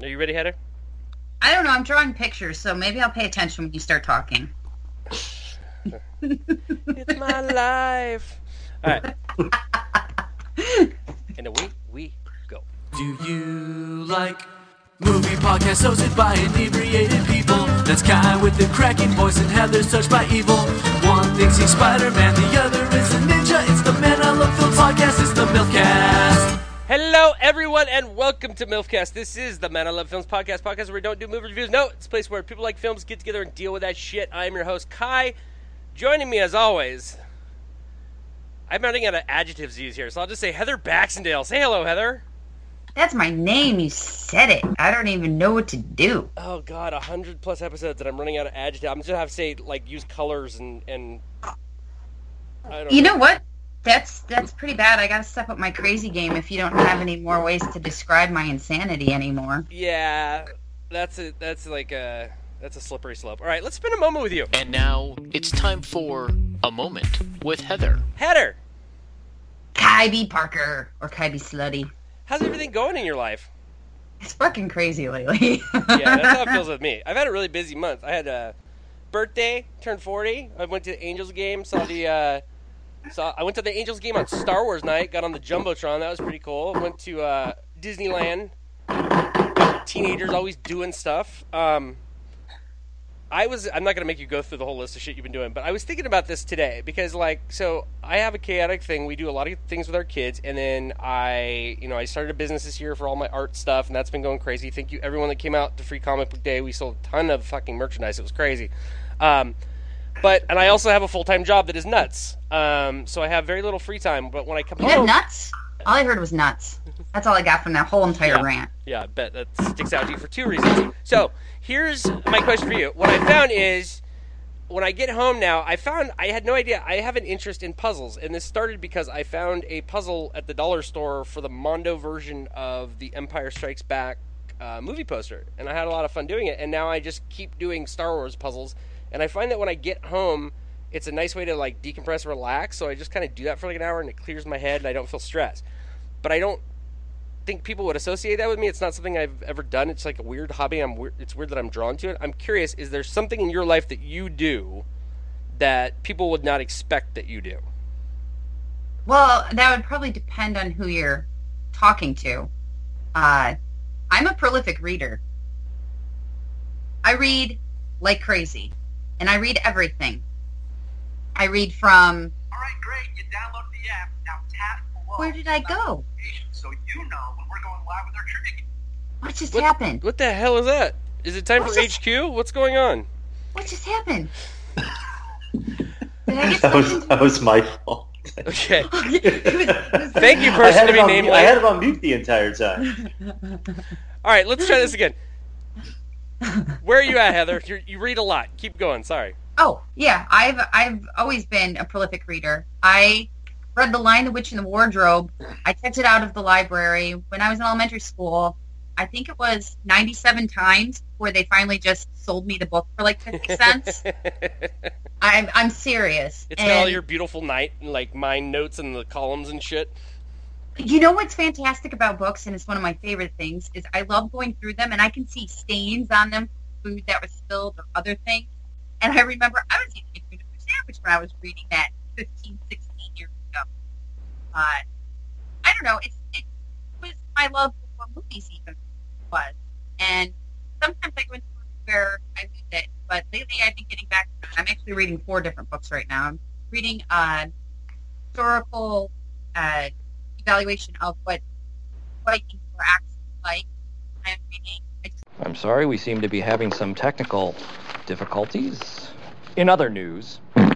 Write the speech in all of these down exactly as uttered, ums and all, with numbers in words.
Are you ready, Heather? I don't know. I'm drawing pictures, so maybe I'll pay attention when you start talking. It's my life. All right. And away we go. Do you like movie podcasts hosted by inebriated people? That's Kai with the cracking voice and Heather's touched by evil. One thinks he's Spider-Man, the other is a ninja. It's the Man I Love Film podcast, it's the MILFcast. Hello, everyone, and welcome to MILFcast. This is the Man I Love Films podcast, podcast where we don't do movie reviews. No, it's a place where people like films get together and deal with that shit. I am your host, Kai. Joining me, as always, I'm running out of adjectives to use here, so I'll just say Heather Baxendale. Say hello, Heather. That's my name. You said it. I don't even know what to do. Oh, God, a hundred plus episodes and I'm running out of adjectives. I'm just going to have to say, like, use colors and... and I don't You know. know what? That's that's pretty bad. I gotta step up my crazy game if you don't have any more ways to describe my insanity anymore. Yeah, that's a, that's like a... That's a slippery slope. All right, let's spend a moment with you. And now it's time for A Moment with Heather. Heather, Kai B. Parker or Kai B. Slutty. how's everything going in your life? It's fucking crazy lately. Yeah, that's how it feels with me. I've had a really busy month. I had a birthday, turned forty. I went to the Angels game, saw the... Uh, saw, I went to the Angels game on Star Wars night, got on the Jumbotron. That was pretty cool. Went to uh, Disneyland. Teenagers always doing stuff. Um... I was, I'm not going to make you go through the whole list of shit you've been doing, but I was thinking about this today because, like, so I have a chaotic thing. We do a lot of things with our kids, and then I, you know, I started a business this year for all my art stuff, and that's been going crazy. Thank you, everyone that came out to Free Comic Book Day. We sold a ton of fucking merchandise. It was crazy. Um, but, and I also have a full-time job that is nuts. Um, so I have very little free time, but when I come You had home... nuts? All I heard was nuts. That's all I got from that whole entire Yeah. rant. Yeah, I bet that sticks out to you for two reasons. So, here's my question for you. What I found is, when I get home now, I found, I had no idea, I have an interest in puzzles. And this started because I found a puzzle at the dollar store for the Mondo version of the Empire Strikes Back uh, movie poster. And I had a lot of fun doing it. And now I just keep doing Star Wars puzzles. And I find that when I get home, it's a nice way to, like, decompress and relax. So I just kind of do that for like an hour and it clears my head and I don't feel stressed. But I don't think people would associate that with me. It's not something I've ever done. It's like a weird hobby. I'm weird. It's weird that I'm drawn to it. I'm curious, is there something in your life that you do that people would not expect that you do? Well, that would probably depend on who you're talking to. Uh, I'm a prolific reader. I read like crazy, and I read everything. I read from... All right, great. You downloaded the app. Now tap below. Where did I go? So you know when we're going live with our trivia. What just What, happened? what the hell is that? Is it time What's for this? H Q? What's going on? What just happened? Did I get That was something? that was my fault. Okay. It was- it was- Thank you, I person had to it be on, named I had later. it on mute the entire time. All right, let's try this again. Where are you at, Heather? You're, you read a lot. Keep going. Sorry. Oh, yeah. I've I've always been a prolific reader. I read The Lion, the Witch, and the Wardrobe. I checked it out of the library when I was in elementary school. I think it was ninety-seven times before they finally just sold me the book for like fifty cents. I'm I'm serious. It's got all And your beautiful night and like mind notes and the columns and shit. you know what's fantastic about books, and it's one of my favorite things, is I love going through them, and I can see stains on them, food that was spilled or other things. And I remember I was eating a tuna fish sandwich when I was reading that fifteen, sixteen years ago. Uh, I don't know. It's, it was my love for what movies even was. And sometimes I go into books where I lose it, but lately I've been getting back to it. I'm actually reading four different books right now. I'm reading uh, historical uh, evaluation of what Vikings were actually like. I'm reading. I just I'm sorry, we seem to be having some technical difficulties. In other news...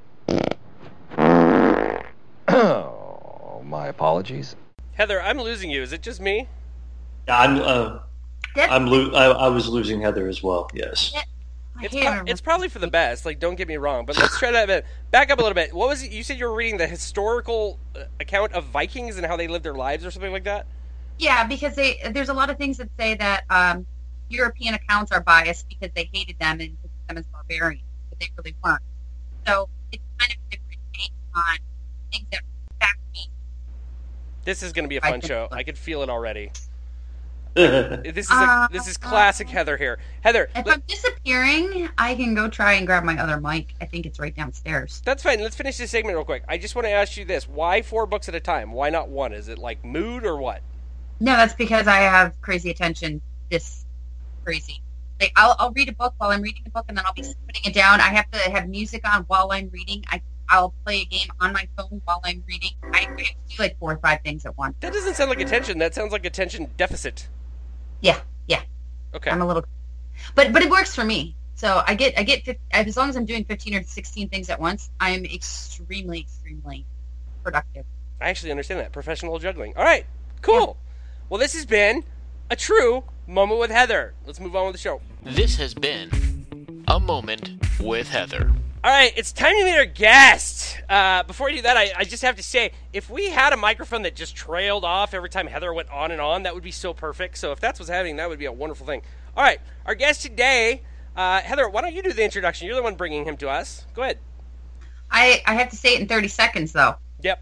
Oh, my apologies. Heather, I'm losing you. Is it just me? I'm uh, That's- I'm lo- I, I was losing Heather as well. Yes. I It's, hate pro- it. it's probably for the best. Like, don't get me wrong, but let's try that a bit. Back up a little bit. What was it? You said you were reading the historical uh, account of Vikings and how they lived their lives, or something like that. Yeah, because they there's a lot of things that say that um, European accounts are biased because they hated them and took them as barbarians, but they really weren't. So it's kind of a different take on things that fact me. This is going to be a I fun think show. so. I could feel it already. This is a, this is classic Heather here. Heather, If let- I'm disappearing, I can go try and grab my other mic. I think it's right downstairs. that's fine. Let's finish this segment real quick. I just want to ask you this: why four books at a time? Why not one? Is it like mood or what? No, that's because I have crazy attention. This crazy. Like I'll I'll read a book while I'm reading the book, and then I'll be putting it down. I have to have music on while I'm reading. I I'll play a game on my phone while I'm reading. I, I have to do like four or five things at once. That doesn't sound like attention. That sounds like attention deficit. Yeah, yeah. Okay. I'm a little, but but it works for me. So I get I get fif- as long as I'm doing fifteen or sixteen things at once, I'm extremely extremely productive. I actually understand that. Professional juggling. All right. Cool. Well, this has been a true moment with Heather. Let's move on with the show. This has been A Moment with Heather. All right, it's time to meet our guest. Uh, before we do that, I, I just have to say, if we had a microphone that just trailed off every time Heather went on and on, that would be so perfect. So if that's what's happening, that would be a wonderful thing. All right, our guest today, uh, Heather, why don't you do the introduction? You're the one bringing him to us. Go ahead. I I have to say it in thirty seconds though. Yep.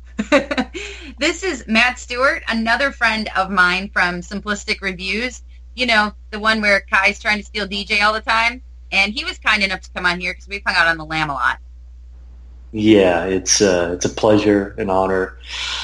This is Matt Stewart, another friend of mine from Simplistic Reviews. You know, the one where Kai's trying to steal D J all the time. And he was kind enough to come on here because we've hung out on the Lam a lot. Yeah, it's uh, it's a pleasure, an honor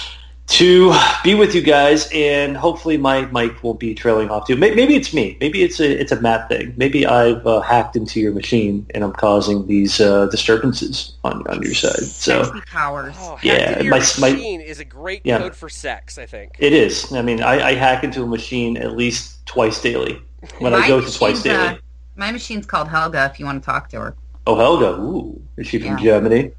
to be with you guys, and hopefully my mic will be trailing off too. Maybe, maybe it's me. Maybe it's a it's a Matt thing. Maybe I've uh, hacked into your machine and I'm causing these uh, disturbances on on your side. So Sexy powers. Oh, Yeah, hacked into your my- my- machine is a great Yeah. code for sex, I think. it is. I mean, I, I hack into a machine at least twice daily. When My I go to twice machine's, daily. uh, my machine's called Helga if you want to talk to her. Oh, Helga. Ooh, is she from Yeah. Germany?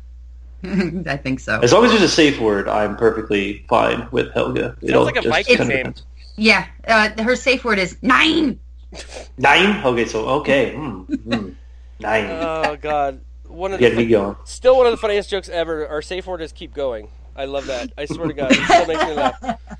I think so. As long as there's a safe word, I'm perfectly fine with Helga. It Sounds all like a just Viking kinda name. depends. Yeah, uh, her safe word is nine. Nine? Okay, so, okay. Mm, mm, nine. Oh, God. One of Get the me going. Still one of the funniest jokes ever. Our safe word is keep going. I love that. I swear to God. It still makes me laugh.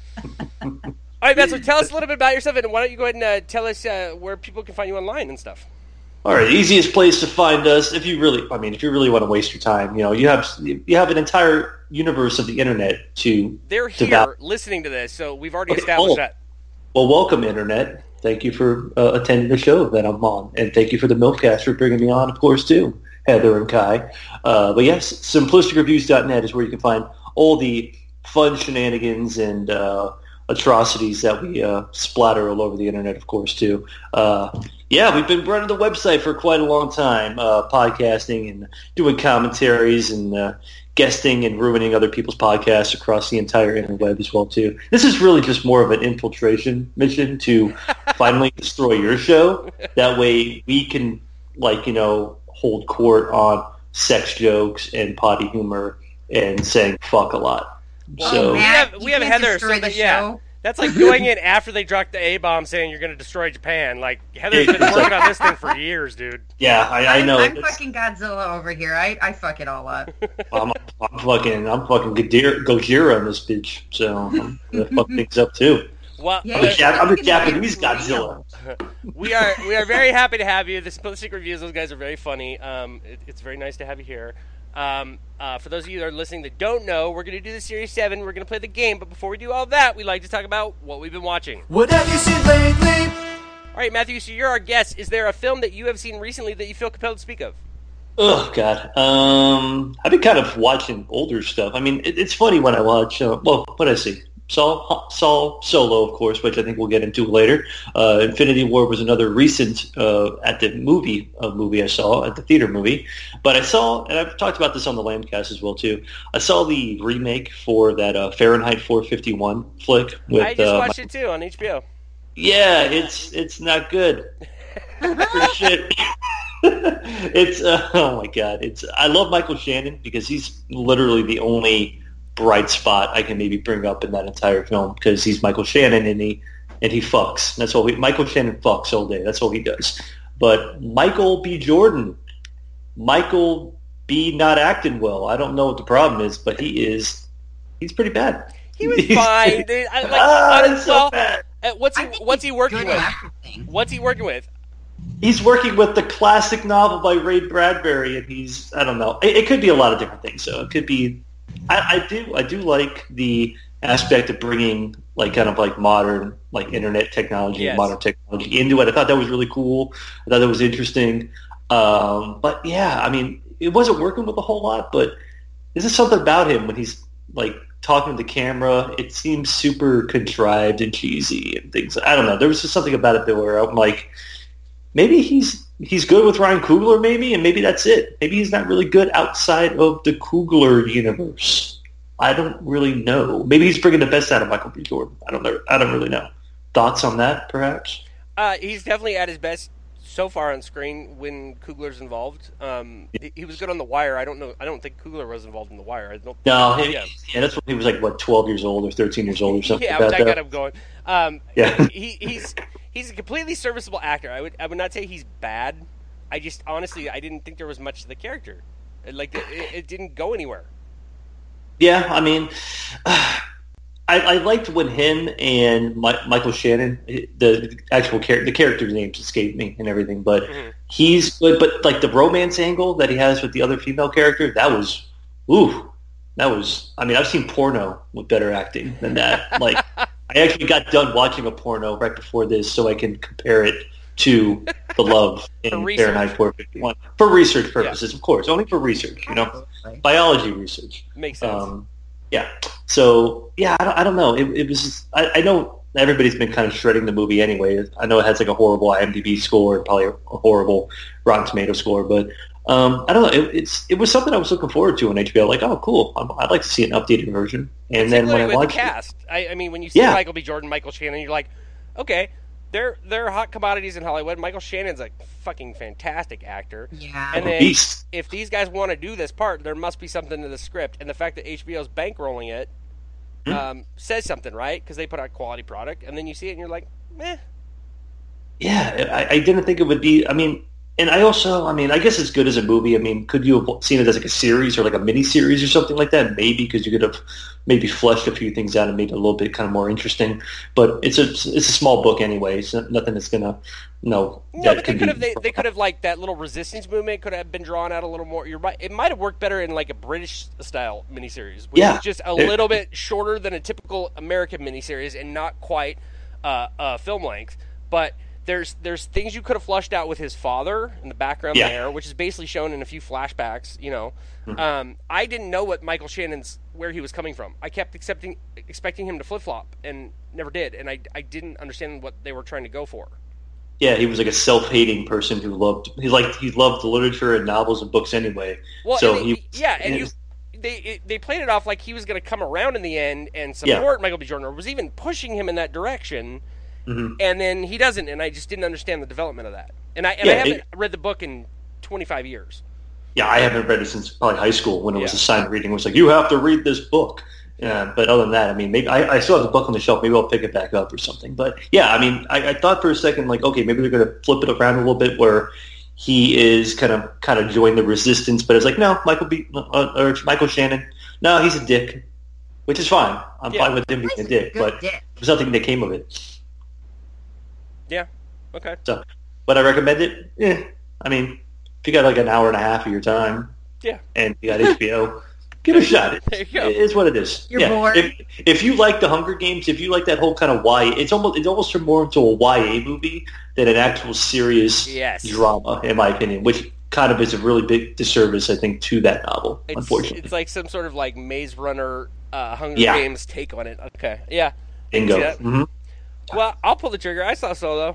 All right, Matt, so tell us a little bit about yourself, and why don't you go ahead and uh, tell us uh, where people can find you online and stuff. All right, easiest place to find us, if you really, I mean, if you really want to waste your time, you know, you have you have an entire universe of the internet to They're to here val- listening to this, so we've already Okay, established oh. that. Well, welcome, internet. Thank you for uh, attending the show that I'm on, and thank you for the Milfcast for bringing me on, of course, too, Heather and Kai. Uh, but yes, simplistic reviews dot net is where you can find all the fun shenanigans and uh, atrocities that we uh, splatter all over the internet, of course, too. Uh, yeah, we've been running the website for quite a long time, uh, podcasting and doing commentaries and uh, guesting and ruining other people's podcasts across the entire interweb as well, too. This is really just more of an infiltration mission to finally destroy your show. That way we can, like, you know, hold court on sex jokes and potty humor and saying fuck a lot. Well, So we Matt, have- you we have can't Heather, destroy so the that- yeah. show. That's like going in after they dropped the A-bomb saying you're going to destroy Japan. Like, Heather's been working on this thing for years, dude. yeah, I, I I'm, know. I'm It's- fucking Godzilla over here. I, I fuck it all up. I'm, I'm fucking, I'm fucking Gojira Gojira in this bitch, so I'm gonna fuck things up too. Well, Yeah, I'm, a uh, you Jap- I'm a fucking Japanese real. Godzilla. we are we are very happy to have you. The Simplistic Reviews, those guys are very funny. Um, it, it's very nice to have you here. Um, uh, for those of you that are listening that don't know, we're going to do the Series seven. We're going to play the game. But before we do all that, we like to talk about what we've been watching. What have you seen lately? All right, Matthew, so you're our guest. Is there a film that you have seen recently that you feel compelled to speak of? Oh God, um, I've been kind of watching older stuff. I mean, it, it's funny when I watch. Uh, well, what I see, Saw, Saw Solo, of course, which I think we'll get into later. Uh, Infinity War was another recent uh, at the movie uh, movie I saw at the theater movie. But I saw, and I've talked about this on the Lambcast as well too. I saw the remake for that uh, Fahrenheit four fifty-one flick with. I just uh, watched it too on H B O. Yeah, it's it's not good. For shit. It's uh, oh my god! It's I love Michael Shannon because he's literally the only bright spot I can maybe bring up in that entire film because he's Michael Shannon and he and he fucks. That's all. He, Michael Shannon fucks all day. That's all he does. But Michael B. Jordan, Michael B. not acting well. I don't know what the problem is, but he is. He's pretty bad. He was fine. Dude. I, like, ah, I, it's so well, bad. uh, what's he I think What's he's he working good with? at everything. What's he working with? He's working with the classic novel by Ray Bradbury, and he's I don't know. It, it could be a lot of different things. So it could be. I, I do I do like the aspect of bringing like kind of like modern like internet technology Yes. and modern technology into it. I thought that was really cool. I thought that was interesting. Um, but yeah, I mean, it wasn't working with a whole lot, but there's just something about him when he's like talking to the camera. It seems super contrived and cheesy and things. I don't know. There was just something about it that where I'm like, maybe he's he's good with Ryan Coogler, maybe, and maybe that's it. Maybe he's not really good outside of the Coogler universe. I don't really know. Maybe he's bringing the best out of Michael B. Jordan. I don't know. I don't really know. Thoughts on that, perhaps? Uh, he's definitely at his best so far on screen when Coogler's involved. Um, he, he was good on The Wire. I don't know. I don't think Coogler was involved in The Wire. I don't. No, he, yeah. yeah, that's when he was like what, twelve years old or thirteen years old or something. Yeah, like which that, I got though. him going. Um, Yeah. he, he's he's a completely serviceable actor. I would I would not say he's bad. I just honestly I didn't think there was much to the character. It, like it, it didn't go anywhere. Yeah, I mean, I, I liked when him and Mi- Michael Shannon, the actual character, the character's names escape me and everything, but Mm-hmm. he's good. But like the romance angle that he has with the other female character, that was, ooh, that was. I mean, I've seen porno with better acting than that. Like, I actually got done watching a porno right before this, so I can compare it to the love in research. Fahrenheit four fifty-one for research purposes, of course, only for research. You know, Absolutely. biology research. Makes sense. Um, yeah. So yeah, I don't, I don't know. It, it was. Just, I, I know everybody's been kind of shredding the movie anyway. I know it has like a horrible IMDb score and probably a horrible Rotten Tomato score, but um, I don't know. It, it's it was something I was looking forward to on H B O. Like, oh, cool. I'm, I'd like to see an updated version. And then when I Particularly with watched the it, cast, I, I mean, when you see Yeah. Michael B. Jordan, Michael Shannon, you're like, okay, they're they're hot commodities in Hollywood. Michael Shannon's a fucking fantastic actor. Yeah. And then beast. if these guys want to do this part, there must be something to the script. And the fact that H B O's bankrolling it Hmm. um, says something, right? Because they put out quality product, and then you see it and you're like, meh. Yeah, I, I didn't think it would be. I mean, and I also, I mean, I guess it's good as a movie. I mean, could you have seen it as like a series or like a mini series or something like that? Maybe because you could have maybe fleshed a few things out and made it a little bit kind of more interesting. But it's a it's a small book anyway. It's not, nothing that's gonna no. No, that but they could could be- have they, they could have like that little resistance movement could have been drawn out a little more. You're right. It might have worked better in like a British style miniseries, which Yeah. is just a It- little bit shorter than a typical American miniseries and not quite uh, uh, film length. But there's there's things you could have flushed out with his father in the background Yeah. there, which is basically shown in a few flashbacks. You know, Mm-hmm. um, I didn't know what Michael Shannon's where he was coming from. I kept accepting expecting him to flip flop and never did, and I I didn't understand what they were trying to go for. Yeah, he was like a self-hating person who loved he liked he loved literature and novels and books anyway. Well, so and he they- yeah, and you, his- they it, they played it off like he was going to come around in the end and support Michael B. Jordan, or was even pushing him in that direction, Mhm. and then he doesn't, and I just didn't understand the development of that. And I and Yeah, I haven't it- read the book in twenty-five years. Yeah, I haven't read it since probably high school when it was Yeah. assigned reading. It was like, you have to read this book. Yeah, but other than that, I mean, maybe I, I still have the book on the shelf. Maybe I'll pick it back up or something. But yeah, I mean, I, I thought for a second, like, okay, maybe they're going to flip it around a little bit where he is kind of kind of join the resistance. But it's like, no, Michael B. Uh, or Michael Shannon, no, he's a dick, which is fine. I'm Yeah. fine with him being He's a a dick, good but dick. there's nothing that came of it. Yeah. Okay. So, would I recommend it? Yeah. I mean, if you got like an hour and a half of your time, Yeah. and you got H B O, give it a shot. It, There you go. it is what it is. You're yeah. bored. If, if you like the Hunger Games, if you like that whole kind of Y A, it's almost it's almost more into a Y A movie than an actual serious Yes. drama, in my opinion, which kind of is a really big disservice, I think, to that novel. It's unfortunately, it's like some sort of like Maze Runner, uh, Hunger Yeah. Games take on it. Okay. Yeah. bingo. see that. hmm Well, I'll pull the trigger. I saw Solo.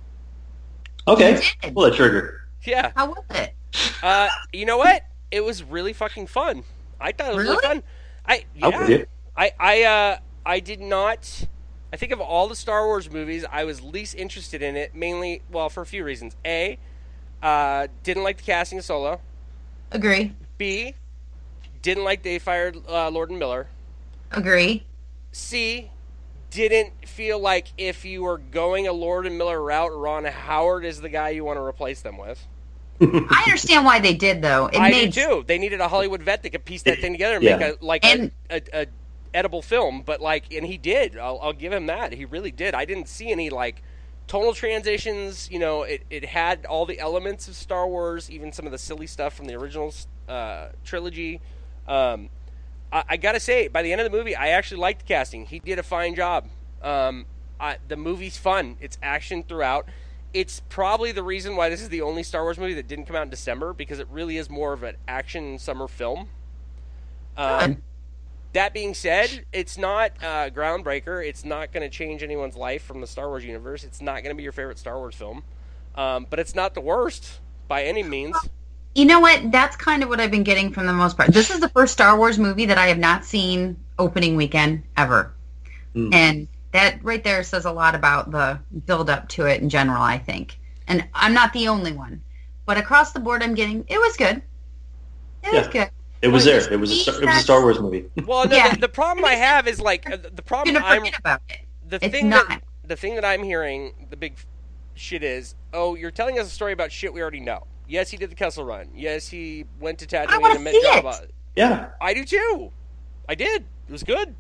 Okay, You did. pull that trigger. Yeah. How was it? Uh, you know what? It was really fucking fun. I thought it was really, Really? fun. I I'm yeah. with you. I I uh I did not. I think of all the Star Wars movies, I was least interested in it. Mainly, well, for a few reasons. A, uh, didn't like the casting of Solo. Agree. B, didn't like they fired uh, Lord and Miller. Agree. C, didn't feel like if you were going a Lord and Miller route, Ron Howard is the guy you want to replace them with. I understand why they did though. It I made do too. They needed a Hollywood vet that could piece that thing together and Yeah. make a like And- a, a, a edible film. But like, and he did. I'll, I'll give him that. He really did. I didn't see any like tonal transitions. You know, it it had all the elements of Star Wars, even some of the silly stuff from the original uh, trilogy. Um, I, I gotta say, by the end of the movie, I actually liked the casting. He did a fine job. Um, I, the movie's fun. It's action throughout. It's probably the reason why this is the only Star Wars movie that didn't come out in December, because it really is more of an action summer film. Um, that being said, it's not uh, groundbreaker. It's not going to change anyone's life from the Star Wars universe. It's not going to be your favorite Star Wars film. Um, but it's not the worst by any means. You know what? That's kind of what I've been getting from the most part. This is the first Star Wars movie that I have not seen opening weekend ever. Mm. And that right there says a lot about the build-up to it in general, I think. And I'm not the only one. But across the board, I'm getting, it was good. It yeah. was good. It was there. It was a, it was a Star Wars movie. Well, no, yeah. the, the problem I have is, like, uh, the problem I'm I'm... forget about it. The it's thing not. That, the thing that I'm hearing, the big shit is, oh, you're telling us a story about shit we already know. Yes, he did the Kessel Run. Yes, he went to Tatooine and met Jabba. Yeah. I do, too. I did. It was good.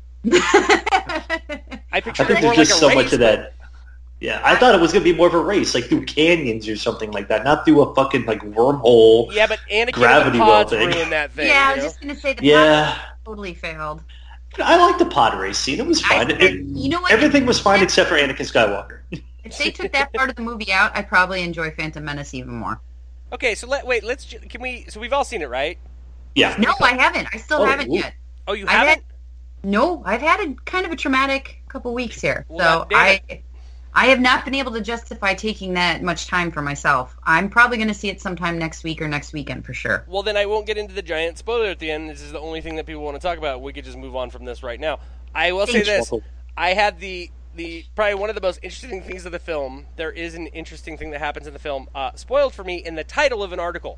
I pictured I it more there's like just a so race, much of that. Yeah, I thought it was going to be more of a race, like through canyons or something like that, not through a fucking like wormhole. Yeah, but Anakin gravity and the pods well thing. ruined that thing. Yeah, I you was know? just going to say the yeah. pod totally failed. I liked the pod race scene. It was fine. I, it, you know what? Everything was fine except for Anakin Skywalker. If they took that part of the movie out, I'd probably enjoy Phantom Menace even more. Okay, so let wait. Let's can we? So we've all seen it, right? Yeah. No, I haven't. I still Oh, haven't ooh. yet. Oh, you I've haven't? had- No, I've had a kind of a traumatic couple weeks here, Well, so damn I, it. I have not been able to justify taking that much time for myself. I'm probably going to see it sometime next week or next weekend for sure. Well, then I won't get into the giant spoiler at the end. This is the only thing that people want to talk about. We could just move on from this right now. I will say Thanks. this: I had the the probably one of the most interesting things of the film. There is an interesting thing that happens in the film, uh, spoiled for me in the title of an article.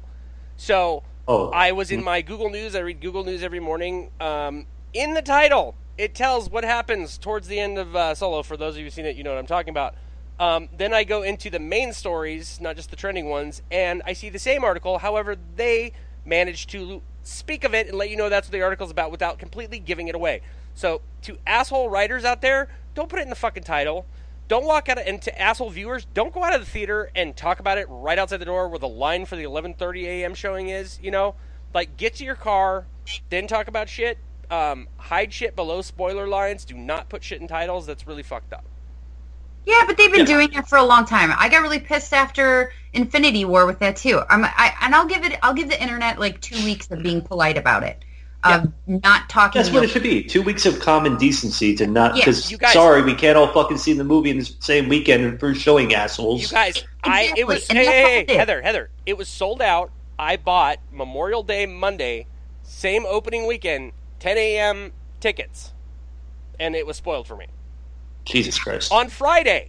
So Oh. I was in my Google News. I read Google News every morning. Um, in the title, it tells what happens towards the end of uh, Solo. For those of you who've seen it, you know what I'm talking about. Um, then I go into the main stories, not just the trending ones, and I see the same article. However, they manage to speak of it and let you know that's what the article's about without completely giving it away. So, to asshole writers out there, don't put it in the fucking title. Don't walk out of, and to asshole viewers, don't go out of the theater and talk about it right outside the door where the line for the eleven thirty a.m. showing is, you know? Like, get to your car, then talk about shit. Um, hide shit below spoiler lines. Do not put shit in titles. That's really fucked up. Yeah, but they've been Yeah. doing it for a long time. I got really pissed after Infinity War with that too. I'm, I, and I'll give it, I'll give the internet like two weeks of being polite about it, of not talking. That's what it should be. Two weeks of common decency to not, Yeah, because, you guys- sorry, we can't all fucking see the movie in the same weekend and first showing, assholes. You guys, I it Exactly, was and hey, that's hey, all hey, it is. Heather, Heather, it was sold out. I bought Memorial Day Monday, same opening weekend, ten a.m. tickets, and it was spoiled for me Jesus Christ. on Friday.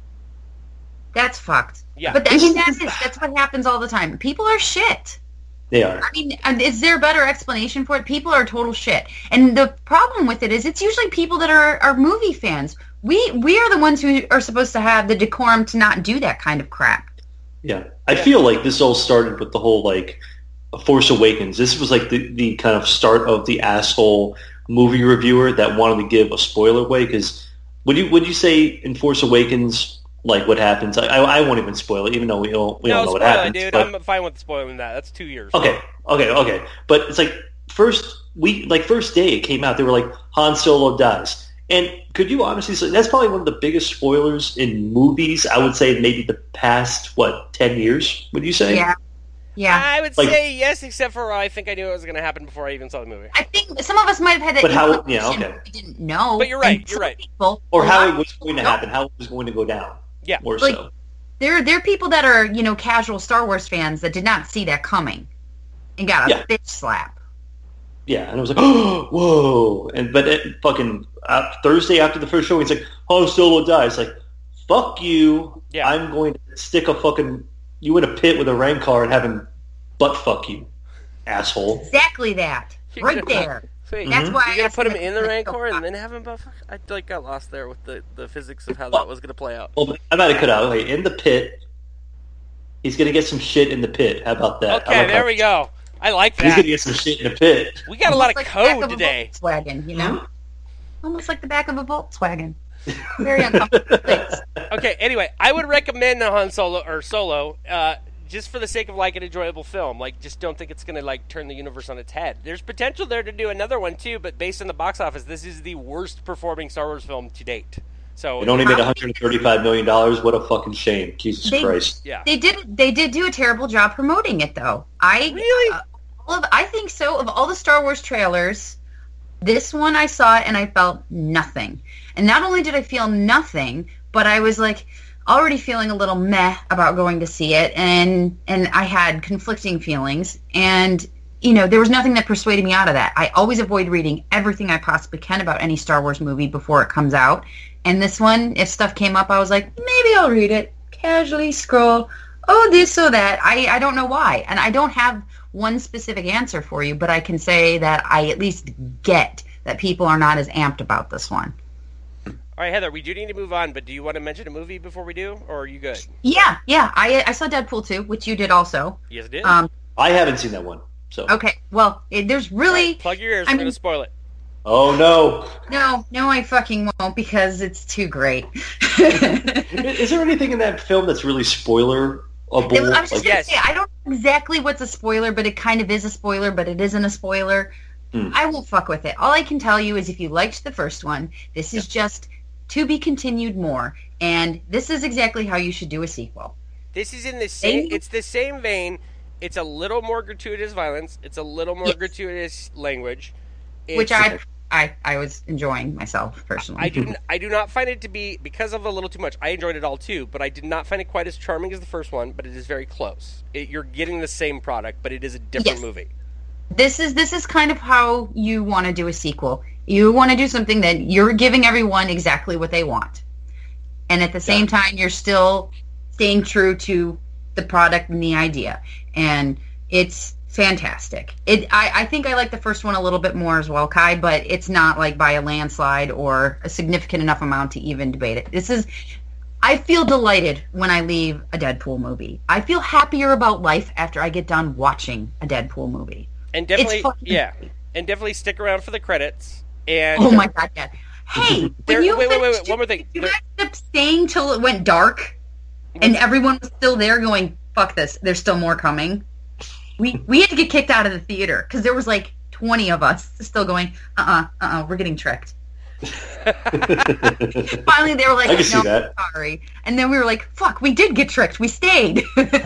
That's fucked. Yeah. But I mean, that is, that's what happens all the time. People are shit. They are. I mean, and is there a better explanation for it? People are total shit. And the problem with it is it's usually people that are, are movie fans. We we are the ones who are supposed to have the decorum to not do that kind of crap. Yeah. I feel like this all started with the whole, like, Force Awakens. This was, like, the, the kind of start of the asshole movie reviewer that wanted to give a spoiler away, because would you, would you say in Force Awakens, like, what happens? I, I, I won't even spoil it, even though we all, we no, all know spoil what happens. it, dude. but- I'm fine with spoiling that. That's two years. Okay, okay, okay. But it's like first week, like first day it came out, they were like, Han Solo dies. And could you honestly say that's probably one of the biggest spoilers in movies, I would say, maybe the past, what, ten years, would you say? Yeah. Yeah. I would Like- say yes, except for I think I knew it was going to happen before I even saw the movie. I think some of us might have had that But how- information, yeah, okay. but we didn't know. But you're right, And you're some right. People, Or a how lot it of was people going to don't. happen, how it was going to go down. Yeah. More Like- so. There, there are people that are, you know, casual Star Wars fans that did not see that coming and got a Yeah. bitch slap. Yeah, and I was like, oh, whoa. And But it, fucking uh, Thursday after the first show, he's like, Han Solo dies. Like, fuck you. Yeah. I'm going to stick a fucking, you in a pit with a Rancor and have him butt fuck you, asshole. Exactly that. You're Right gonna- there. Wait, That's why I you're gonna asked put him him in the if- Rancor and then have him buff? I like got lost there with the, the physics of how that was gonna play out. Well, I might have cut out. Wait, in the pit, he's going to get some shit in the pit. How about that? I Okay, like there how- we go. I like He's going that. to get some shit in the pit. We got a lot of Almost like the back code of a today. Volkswagen, you know? Almost like the back of a Volkswagen. Very uncomfortable place. Okay, anyway, I would recommend the Han Solo or Solo. Uh, just for the sake of like an enjoyable film, like just don't think it's gonna like turn the universe on its head. There's potential there to do another one too, but based on the box office, this is the worst performing Star Wars film to date. So it only made one hundred thirty-five million dollars. What a fucking shame! Jesus They- Christ. yeah, They did. They did do a terrible job promoting it, though. I Really? uh, all of, I think so. Of all the Star Wars trailers, this one I saw it and I felt nothing. And not only did I feel nothing, but I was like already feeling a little meh about going to see it, and and I had conflicting feelings. And you know, there was nothing that persuaded me out of that. I always avoid reading everything I possibly can about any Star Wars movie before it comes out. And this one, if stuff came up, I was like, maybe I'll read it. Casually scroll. Oh, this or that. I, I don't know why. And I don't have one specific answer for you, but I can say that I at least get that people are not as amped about this one. All right, Heather, we do need to move on, but do you want to mention a movie before we do, or are you good? Yeah, yeah. I I saw Deadpool two, which you did also. Yes, it did. Um, I haven't seen that one. So. okay, well, it, there's really... Right, plug your ears. I We're mean- going to spoil it. Oh no! No, no, I fucking won't because it's too great. Is there anything in that film that's really spoilerable? I was just Like, gonna Yes. say, I don't know exactly what's a spoiler, but it kind of is a spoiler, but it isn't a spoiler. Hmm. I won't fuck with it. All I can tell you is if you liked the first one, this is just to be continued more, and this is exactly how you should do a sequel. This is in the same. They- It's the same vein. It's a little more gratuitous violence. It's a little more Yes. gratuitous language. Which It's- I, I I was enjoying myself personally. I do. n- I do not find it to be because of a little too much. I enjoyed it all too, but I did not find it quite as charming as the first one. But it is very close. It, you're getting the same product, but it is a different Yes. movie. This is this is kind of how you want to do a sequel. You want to do something that you're giving everyone exactly what they want, and at the same time, you're still staying true to the product and the idea. And it's fantastic. It. I, I think I like the first one a little bit more as well, Kai, but it's not like by a landslide or a significant enough amount to even debate it. This is. I feel delighted when I leave a Deadpool movie. I feel happier about life after I get done watching a Deadpool movie. And definitely, fucking yeah, and definitely stick around for the credits. And Oh my god, yeah. Hey, There- when you wait, wait, wait, finished wait, one more thing. it, you There- guys kept staying till it went dark, and everyone was still there going, "Fuck this! There's still more coming." We we had to get kicked out of the theater because there was like twenty of us still going, "Uh uh-uh, uh uh, we're getting tricked." Finally, they were like, I can see "No, that. sorry," and then we were like, "Fuck, we did get tricked. We stayed."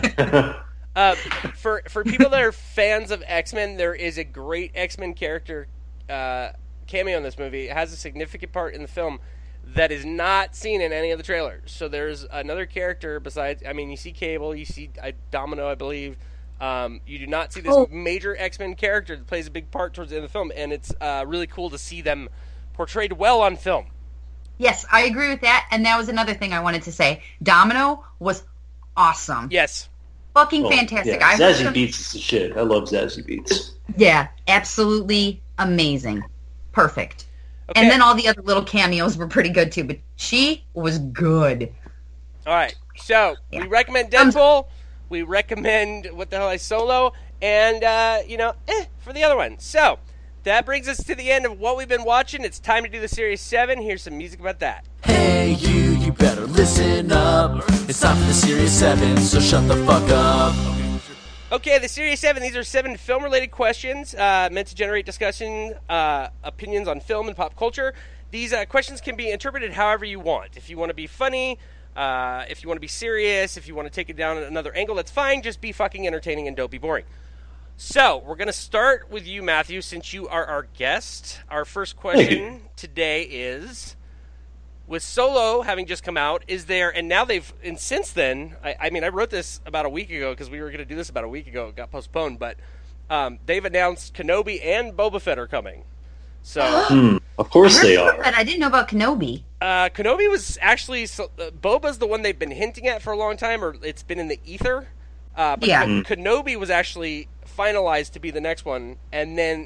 Uh, for for people that are fans of X-Men, there is a great X-Men character uh, cameo in this movie. It has a significant part in the film that is not seen in any of the trailers. So there's another character besides. I mean, you see Cable, you see uh, Domino, I believe. Um, you do not see this Oh. major X-Men character that plays a big part towards the end of the film, and it's uh, really cool to see them portrayed well on film. Yes, I agree with that, and that was another thing I wanted to say. Domino was awesome. Yes. Fucking Oh, fantastic. yeah, I Zazie heard- Beats is the shit. I love Zazie Beats. Yeah, absolutely amazing. Perfect. Okay. And then all the other little cameos were pretty good too, but she was good. All right, so Yeah. we recommend Um, Deadpool. We recommend What the Hell I Solo, and uh, you know, eh, for the other one. So that brings us to the end of what we've been watching. It's time to do the Series Seven. Here's some music about that. Hey you, you better listen up. It's time for the Series seven, so shut the fuck up. Okay, the Series seven, these are seven film-related questions uh, meant to generate discussion, uh, opinions on film and pop culture. These uh, questions can be interpreted however you want. If you want to be funny, uh, if you want to be serious, if you want to take it down another angle, that's fine. Just be fucking entertaining and don't be boring. So, we're going to start with you, Matthew, since you are our guest. Our first question today is... With Solo having just come out, is there, and now they've, and since then, I, I mean, I wrote this about a week ago because we were going to do this about a week ago. It got postponed, but um, they've announced Kenobi and Boba Fett are coming. So, Hmm, of course they I heard are. that. I didn't know about Kenobi. uh, Kenobi was actually, so, uh, Boba's the one they've been hinting at for a long time, or it's been in the ether. Uh, but Yeah. Ken- Kenobi was actually finalized to be the next one, and then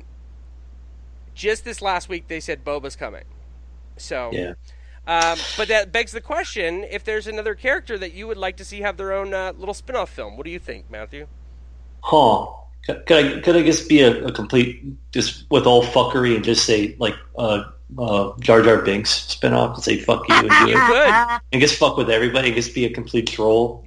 just this last week they said Boba's coming. So, Yeah. Um, but that begs the question, if there's another character that you would like to see have their own uh, little spin-off film, what do you think, Matthew? Huh. Could could I, could I just be a, a complete, just with all fuckery and just say, like, uh, uh, Jar Jar Binks spinoff and say, fuck you and do You it? could. And just fuck with everybody and just be a complete troll?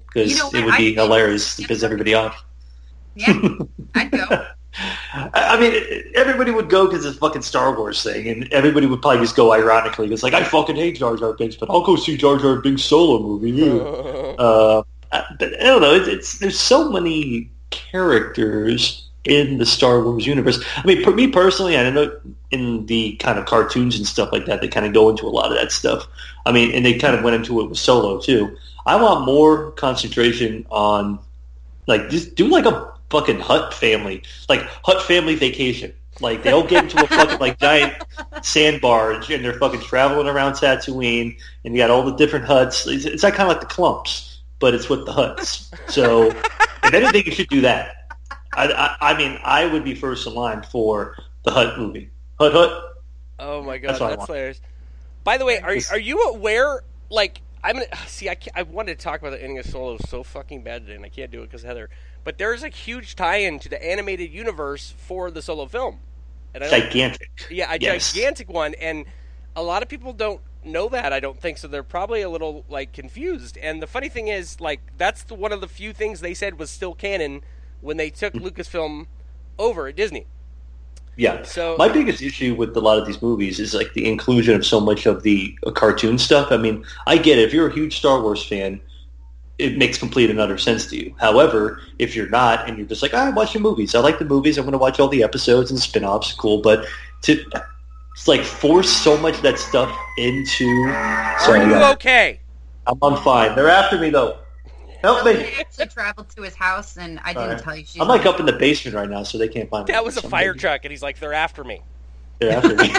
because You know it what? would be I- hilarious to piss everybody off. Yeah, I'd go. I I mean, everybody would go because it's a fucking Star Wars thing, and everybody would probably just go ironically. It's like, I fucking hate Jar Jar Binks, but I'll go see Jar Jar Binks solo movie. Yeah. uh, but I don't know. It's, it's there's so many characters in the Star Wars universe. I mean, for me personally, I know in the kind of cartoons and stuff like that, they kind of go into a lot of that stuff. I mean, and they kind of went into it with Solo too. I want more concentration on, like, just do like a fucking Hutt family, like Hutt family vacation. Like they all get into a fucking like giant sand barge and they're fucking traveling around Tatooine, and you got all the different Hutts. It's, it's like kind of like the Clumps, but it's with the Hutts. So if anything, you should do that. I, I, I mean, I would be first in line for the Hutt movie. Hutt Hutt. Oh my god, That's what I that's want. hilarious. By the way, are are you aware? Like, I'm gonna see. I can't, I wanted to talk about the ending of Solo so fucking bad today, and I can't do it because Heather. But there's a huge tie-in to the animated universe for the Solo film. And I don't- Gigantic. Yeah, a Yes. gigantic one, and a lot of people don't know that. I don't think so. They're probably a little like confused. And the funny thing is, like, that's the, one of the few things they said was still canon when they took Lucasfilm over at Disney. Yeah. So- my biggest issue with a lot of these movies is like the inclusion of so much of the uh, cartoon stuff. I mean, I get it. If you're a huge Star Wars fan, it makes complete and utter sense to you. However, if you're not and you're just like, "Ah, I watch the movies. I like the movies. I'm going to watch all the episodes and spin-offs. Cool." But to it's like force so much of that stuff into. Are Sorry, you yeah. okay? I'm, I'm fine. They're after me though. Help I me. actually traveled to his house, and I didn't Alright. tell you. She's I'm like up in the basement right now, so they can't find me. That was a So fire maybe truck, and he's like, "They're after me." They're after me.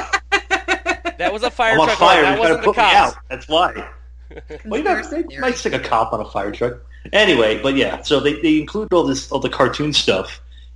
That was a fire I'm on truck. fire. That You're going wasn't to the put me cops. out. That's why. Well, you know, Conspiracy they theory. might stick a cop on a fire truck. Anyway, but yeah, so they, they include all this, all the cartoon stuff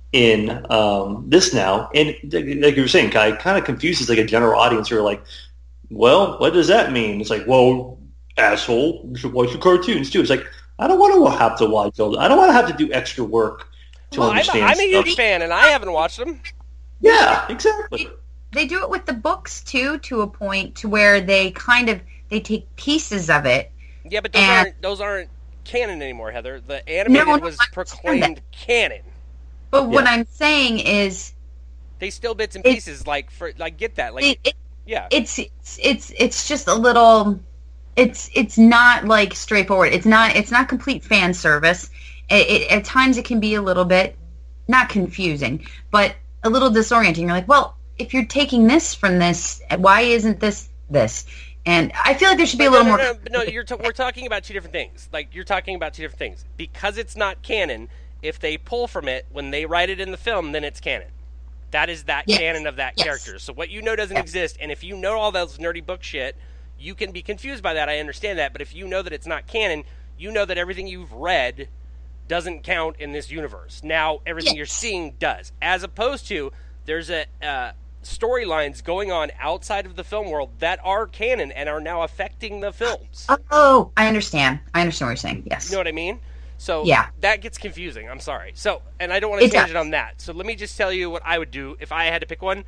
in um, this now, and like you were saying, Kai, it kind of confuses like a general audience who are like, well, what does that mean? It's like, well, asshole, you should watch the cartoons too. It's like, I don't want to have to watch those. I don't want to have to do extra work to Well, I'm, a, understand I'm a stuff. huge fan, and I haven't watched them. Yeah, exactly. They do it with the books too, to a point to where they kind of they take pieces of it. Yeah, but those And- aren't those aren't canon anymore, Heather. The animated No, no, was I understand proclaimed canon. But what Yeah. I'm saying is, They still bits and It- pieces, like for like get that, like it, it, yeah. it's it's it's it's just a little. It's it's not like straightforward. It's not it's not complete fan service. It, it, at times it can be a little bit not confusing, but a little disorienting. You're like, well, if you're taking this from this, why isn't this this? And I feel like there should be a But little no, more. no, no, but no, you're t- we're talking about two different things. Like you're talking about two different things because it's not canon. If they pull from it when they write it in the film, then it's canon. That is that Yes. canon of that Yes. character. So what you know doesn't Yes. exist, and if you know all those nerdy book shit, you can be confused by that. I understand that, but if you know that it's not canon, you know that everything you've read doesn't count in this universe. Now everything Yes. you're seeing does, as opposed to there's a uh, storylines going on outside of the film world that are canon and are now affecting the films. Oh, I understand. I understand what you're saying. Yes. You know what I mean? So Yeah. that gets confusing. I'm sorry. So, and I don't want to It change does. it on that. So let me just tell you what I would do if I had to pick one.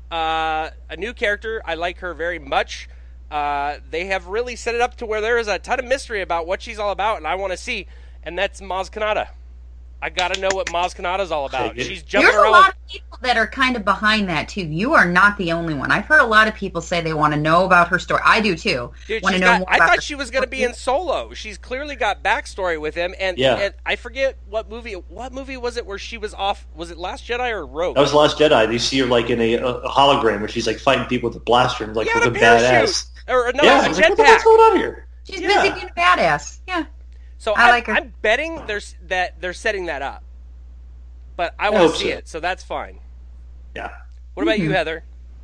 Uh, a new character. I like her very much. Uh, they have really set it up to where there is a ton of mystery about what she's all about, and I want to see. And that's Maz Kanata. I got to know what Maz Kanata's all about. Okay. She's jumping There's a around. lot of people that are kind of behind that too. You are not the only one. I've heard a lot of people say they want to know about her story. I do too. Dude, want to she's know got, more I about thought her she was going to be in Solo. She's clearly got backstory with him, and, Yeah. and I forget what movie. What movie was it where she was off? Was it Last Jedi or Rogue? That was The Last Jedi. You see her like in a, a hologram where she's like fighting people with a blaster and like Yeah, and looking a parachute. badass. Or no, Yeah, I it was was a like, what the hell's jetpack. going on here? She's Yeah. busy being a badass. Yeah. So I I like her. I'm betting there's that they're setting that up, but I I want hope to see so. it, so that's fine. Yeah. What about Mm-hmm. you, Heather?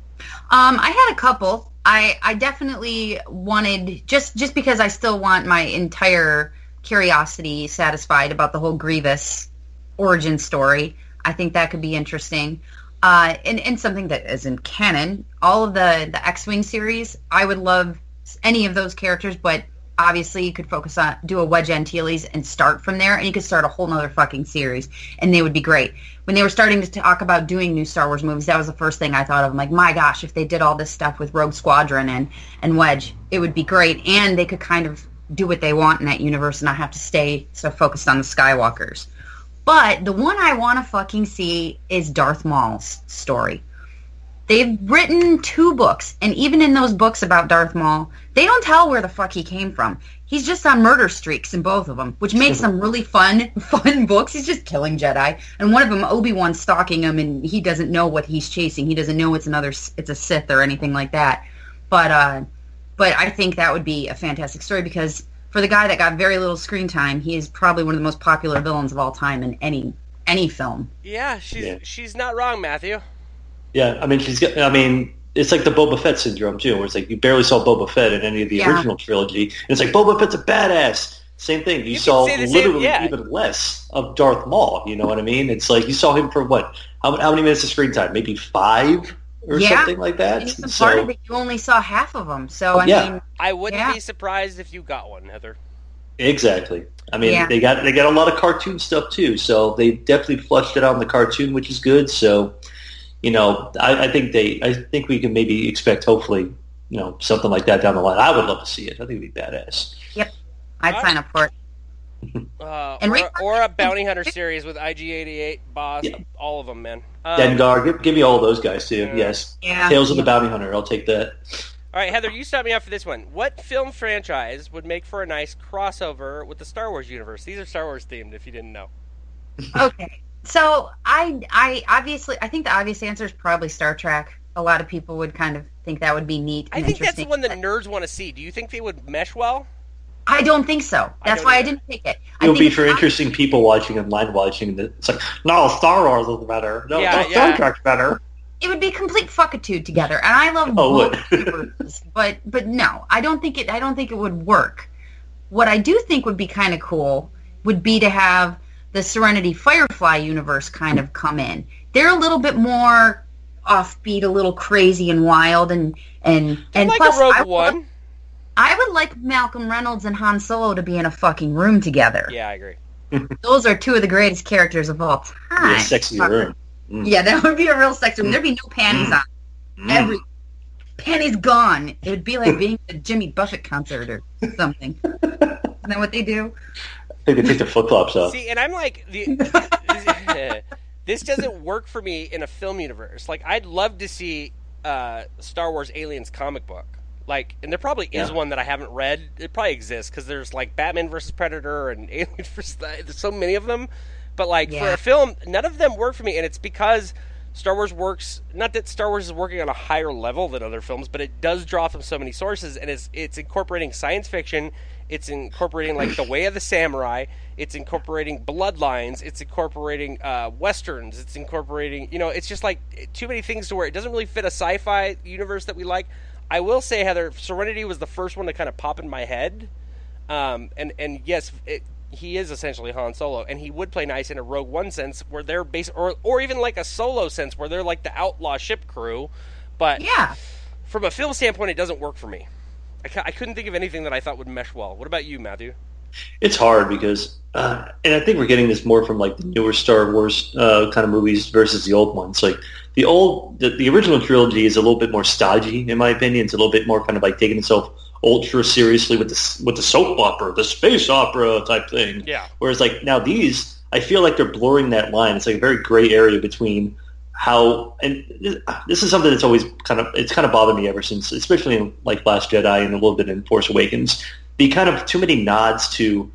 Um, I had a couple. I I definitely wanted just just because I still want my entire curiosity satisfied about the whole Grievous origin story. I think that could be interesting. Uh, and, and something that isn't canon. All of the, the X-Wing series, I would love any of those characters, but obviously you could focus on, do a Wedge Antilles and start from there, and you could start a whole nother fucking series, and they would be great. When they were starting to talk about doing new Star Wars movies, that was the first thing I thought of. I'm like, my gosh, if they did all this stuff with Rogue Squadron and, and Wedge, it would be great, and they could kind of do what they want in that universe and not have to stay so focused on the Skywalkers. But the one I want to fucking see is Darth Maul's story. They've written two books, and even in those books about Darth Maul, they don't tell where the fuck he came from. He's just on murder streaks in both of them, which makes them really fun, fun books. He's just killing Jedi, and one of them, Obi-Wan's stalking him, and he doesn't know what he's chasing. He doesn't know it's another, it's a Sith or anything like that. But, uh, but I think that would be a fantastic story because for the guy that got very little screen time, he is probably one of the most popular villains of all time in any any film. Yeah, she's Yeah. she's not wrong, Matthew. Yeah, I mean, she's got, I mean, it's like the Boba Fett syndrome, too, where it's like you barely saw Boba Fett in any of the Yeah. original trilogy. And it's like, Boba Fett's a badass. Same thing. You, You could saw say the same- literally yeah. even less of Darth Maul, you know what I mean? It's like you saw him for what? How, how many minutes of screen time? Maybe five or Yeah. something like that? And even So, part of it, you only saw half of them. So, I Yeah. mean, I wouldn't Yeah. be surprised if you got one, Heather. exactly. I mean, Yeah. they got they got a lot of cartoon stuff, too. So they definitely flushed it out in the cartoon, which is good. So, you know, I, I think they, I think we can maybe expect, hopefully, you know, something like that down the line. I would love to see it. I think it'd be badass. I'd sign up for it. Uh, And or, Ray- or a bounty hunter series with I G eighty-eight, Boss, Yeah. all of them, man. Um, Dengar, give, give me all those guys, too. Yeah. Yes. Yeah. Tales of the Bounty Hunter. I'll take that. All right, Heather, you start me off for this one. What film franchise would make for a nice crossover with the Star Wars universe? These are Star Wars themed, if you didn't know. Okay. So I I obviously I think the obvious answer is probably Star Trek. A lot of people would kind of think that would be neat. I and think that's the interesting. one that nerds want to see. Do you think they would mesh well? I don't think so. I That's don't why I either. didn't pick it. It I would think be it's for not- interesting people watching and line watching. That it's like, no, Star Wars is better. No, Yeah, no, Star yeah. Trek's better. It would be complete fuckitude together, and I love Oh, it both would. universes, but but no, I don't think it. I don't think it would work. What I do think would be kind of cool would be to have the Serenity Firefly universe kind of come in. They're a little bit more offbeat, a little crazy and wild, and and and like plus a Rogue I would, One. I would like Malcolm Reynolds and Han Solo to be in a fucking room together. Yeah, I agree. Those are two of the greatest characters of all time. Yeah, sexy room. Mm. Yeah, that would be a real sex room. There'd be no panties on. Mm. Every panties gone. It would be like being at a Jimmy Buffett concert or something. Isn't that what they do? I think they take their flip flops off. See, and I'm like, the, this doesn't work for me in a film universe. Like, I'd love to see uh, Star Wars Aliens comic book. Like, and there probably is Yeah. one that I haven't read. It probably exists because there's like Batman versus Predator and Alien versus. There's so many of them, but like for Yeah. a film, none of them work for me, and it's because Star Wars works. Not that Star Wars is working on a higher level than other films, but it does draw from so many sources, and it's it's incorporating science fiction. It's incorporating like the Way of the Samurai. It's incorporating bloodlines. It's incorporating uh, westerns. It's incorporating, you know, it's just like too many things to where it doesn't really fit a sci-fi universe that we like. I will say, Heather, Serenity was the first one to kind of pop in my head. Um, and, and yes, it, he is essentially Han Solo, and he would play nice in a Rogue One sense where they're base, or or even like a Solo sense where they're like the outlaw ship crew. But Yeah. from a film standpoint, it doesn't work for me. I, ca- I couldn't think of anything that I thought would mesh well. What about you, Matthew? It's hard because, uh, and I think we're getting this more from like the newer Star Wars uh, kind of movies versus the old ones. Like the old, the, the original trilogy is a little bit more stodgy, in my opinion. It's a little bit more kind of like taking itself ultra seriously with the with the soap opera, the space opera type thing. Yeah. Whereas like now these, I feel like they're blurring that line. It's like a very gray area between how, and this is something that's always kind of, it's kind of bothered me ever since, especially in like Last Jedi and a little bit in Force Awakens, the kind of too many nods to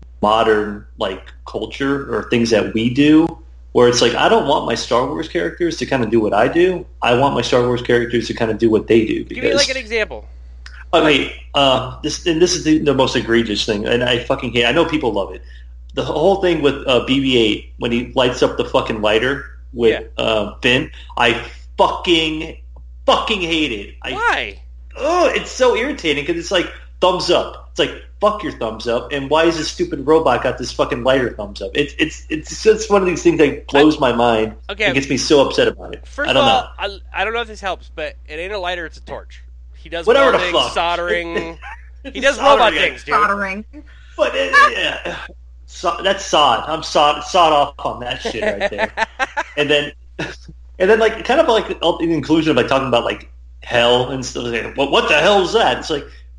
modern like culture or things that we do, where it's like, I don't want my Star Wars characters to kind of do what I do. I want my Star Wars characters to kind of do what they do. Give me Because, like an example. okay, uh, this and this is the, the most egregious thing, and I fucking hate. I know people love it. The whole thing with uh, B B eight when he lights up the fucking lighter with uh, Finn, I fucking fucking hate it. I, Why? oh, it's so irritating because it's like thumbs up. It's like fuck your thumbs up, and why is this stupid robot got this fucking lighter thumbs up? It's it's it's just one of these things that blows my mind. Okay. It gets me so upset about it. First I don't of all, know. I, I don't know if this helps, but it ain't a lighter; it's a torch. He does Whatever the welding, fuck. soldering. He does Soldering robot it. things, dude. Soldering. But it, yeah, so, that's sod. I'm sod sod off on that shit right there. and then and then like kind of like in the inclusion of like talking about like hell and stuff. Like, what what the hell is that? It's like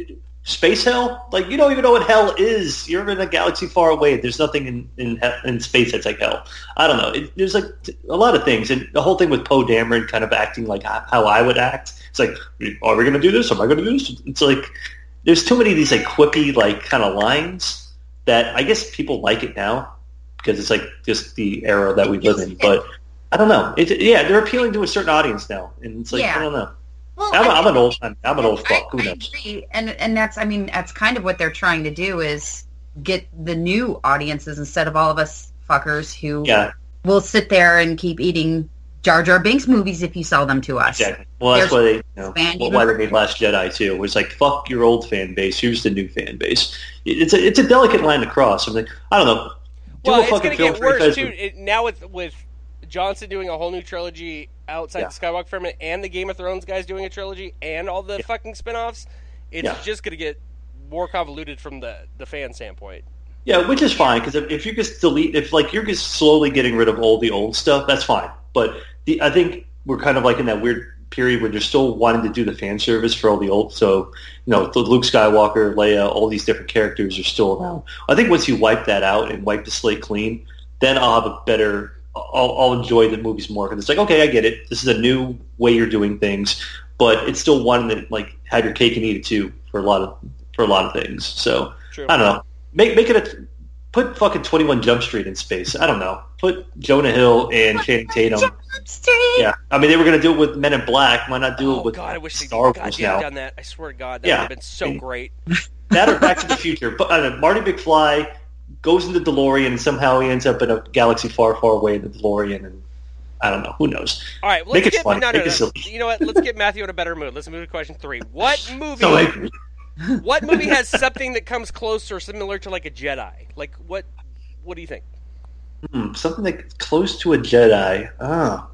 space hell? Like, you don't even know what hell is. You're in a galaxy far away. There's nothing in in, he- in space that's like hell. I don't know. It, there's like t- a lot of things, and the whole thing with Poe Dameron kind of acting like how how I would act. It's like, are we going to do this? Am I going to do this? It's like there's too many of these like quippy like kind of lines that I guess people like it now because it's like just the era that we live in. But I don't know. It, yeah, they're appealing to a certain audience now, and it's like Yeah. I don't know. Well, I'm, a, I I'm an old I'm, I'm an old I, fuck. Who I knows? agree. And and that's I mean that's kind of what they're trying to do is get the new audiences instead of all of us fuckers who Yeah, will sit there and keep eating Jar Jar Binks movies if you sell them to us. exactly. Well, that's There's- why they you know, expand well, even why they further. made Last Jedi too. It was like fuck your old fan base. Here's the new fan base. It- It's a it's a delicate line to cross. I'm like I don't know. Do Well, a it's fucking going to film get franchise worse too. with- It, now with with Johnson doing a whole new trilogy outside Yeah. the Skywalker family, and the Game of Thrones guys doing a trilogy, and all the fucking spin-offs, it's Yeah. just going to get more convoluted from the the fan standpoint. Yeah, which is fine because if, if you just delete, if like you're just slowly getting rid of all the old stuff, that's fine. But the I think we're kind of like in that weird period where they're still wanting to do the fan service for all the old. So you know, the Luke Skywalker, Leia, all these different characters are still around. I think once you wipe that out and wipe the slate clean, then I'll have a better. I'll, I'll enjoy the movies more because it's like, okay, I get it. This is a new way you're doing things, but it's still one that like have your cake and eat it too for a lot of for a lot of things. So True. I don't know. Make make it a put fucking twenty-one Jump Street in space. I don't know. Put Jonah Hill and Channing Tatum. Jump Street. Yeah, I mean they were going to do it with Men in Black. Why not do Oh it with God, I wish they Star God Wars damn now? done that. I swear to God, that Yeah. would have been so great. That or Back to the Future. But I don't know, Marty McFly goes into DeLorean and somehow he ends up in a galaxy far, far away in the DeLorean, and I don't know. Who knows? All right, well, Make let's it get funny. no, no, Make it no. silly. You know what? Let's get Matthew in a better mood. Let's move to question three. What movie? So like, What movie has something that comes close or similar to like a Jedi? Like what? What do you think? hmm, something that's close to a Jedi. Ah,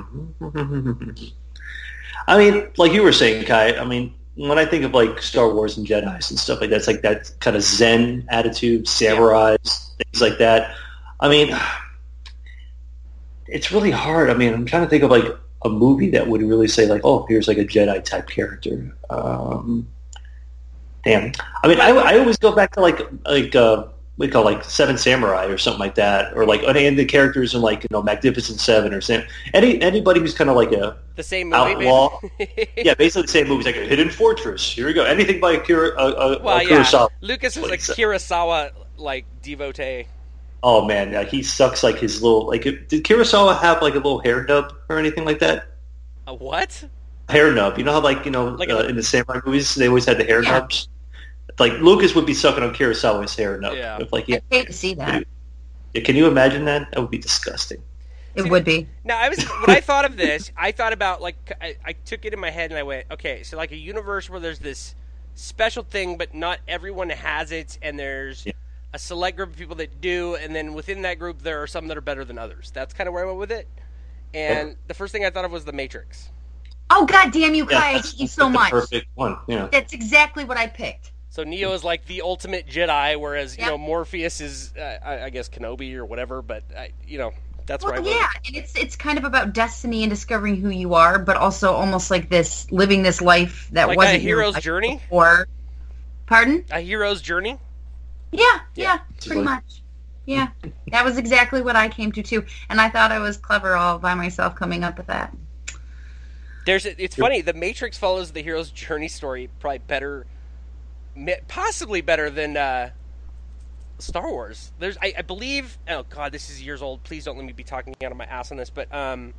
hmm. I mean, like you were saying, Kai. I mean, when I think of like Star Wars and Jedi's and stuff like that, it's like that kind of Zen attitude, samurais, things like that. I mean, it's really hard. I mean, I'm trying to think of like a movie that would really say like, oh, here's like a Jedi type character. Um, damn. I mean, I, I always go back to like like uh, we call like Seven Samurai or something like that, or like any of the characters in like you know Magnificent Seven or Sam. Any anybody who's kind of like a The same movie, outlaw. maybe? Yeah, basically the same movies like Hidden Fortress. Here we go. Anything by Akira, uh, uh, Well, uh, yeah. Kurosawa. Lucas is What a he said. Kurosawa like devotee. Oh man, yeah, he sucks like his little like. Did Kurosawa have like a little hair nub or anything like that? A what? Hair nub. You know how like you know Like uh, a- in the samurai movies they always had the hair Yeah. nubs. Like Lucas would be sucking on Kurosawa's hair nub. Yeah. If, like yeah, I'd hate to see that. yeah, can you imagine that? That would be disgusting. It would be. Now, I was when I thought of this, I thought about like I, I took it in my head and I went, okay, so like a universe where there's this special thing, but not everyone has it, and there's Yeah. a select group of people that do, and then within that group there are some that are better than others. That's kind of where I went with it. And the first thing I thought of was The Matrix. Oh God damn you, Yeah, Kai! I that's- hate you that's so the much. Perfect one. Yeah. That's exactly what I picked. So Neo is like the ultimate Jedi, whereas you Yeah. know Morpheus is, uh, I, I guess, Kenobi or whatever. But I, you know, that's where I Well, went. yeah, and it's it's kind of about destiny and discovering who you are, but also almost like this living this life that Like wasn't a your hero's life journey? before. Pardon? A hero's journey. Yeah, Yeah. yeah, pretty Like- much. Yeah, that was exactly what I came to too, and I thought I was clever all by myself coming up with that. There's a, it's funny. The Matrix follows the hero's journey story probably better, mi- possibly better than uh, Star Wars. There's, I, I believe. Oh God, this is years old. Please don't let me be talking out of my ass on this. But um,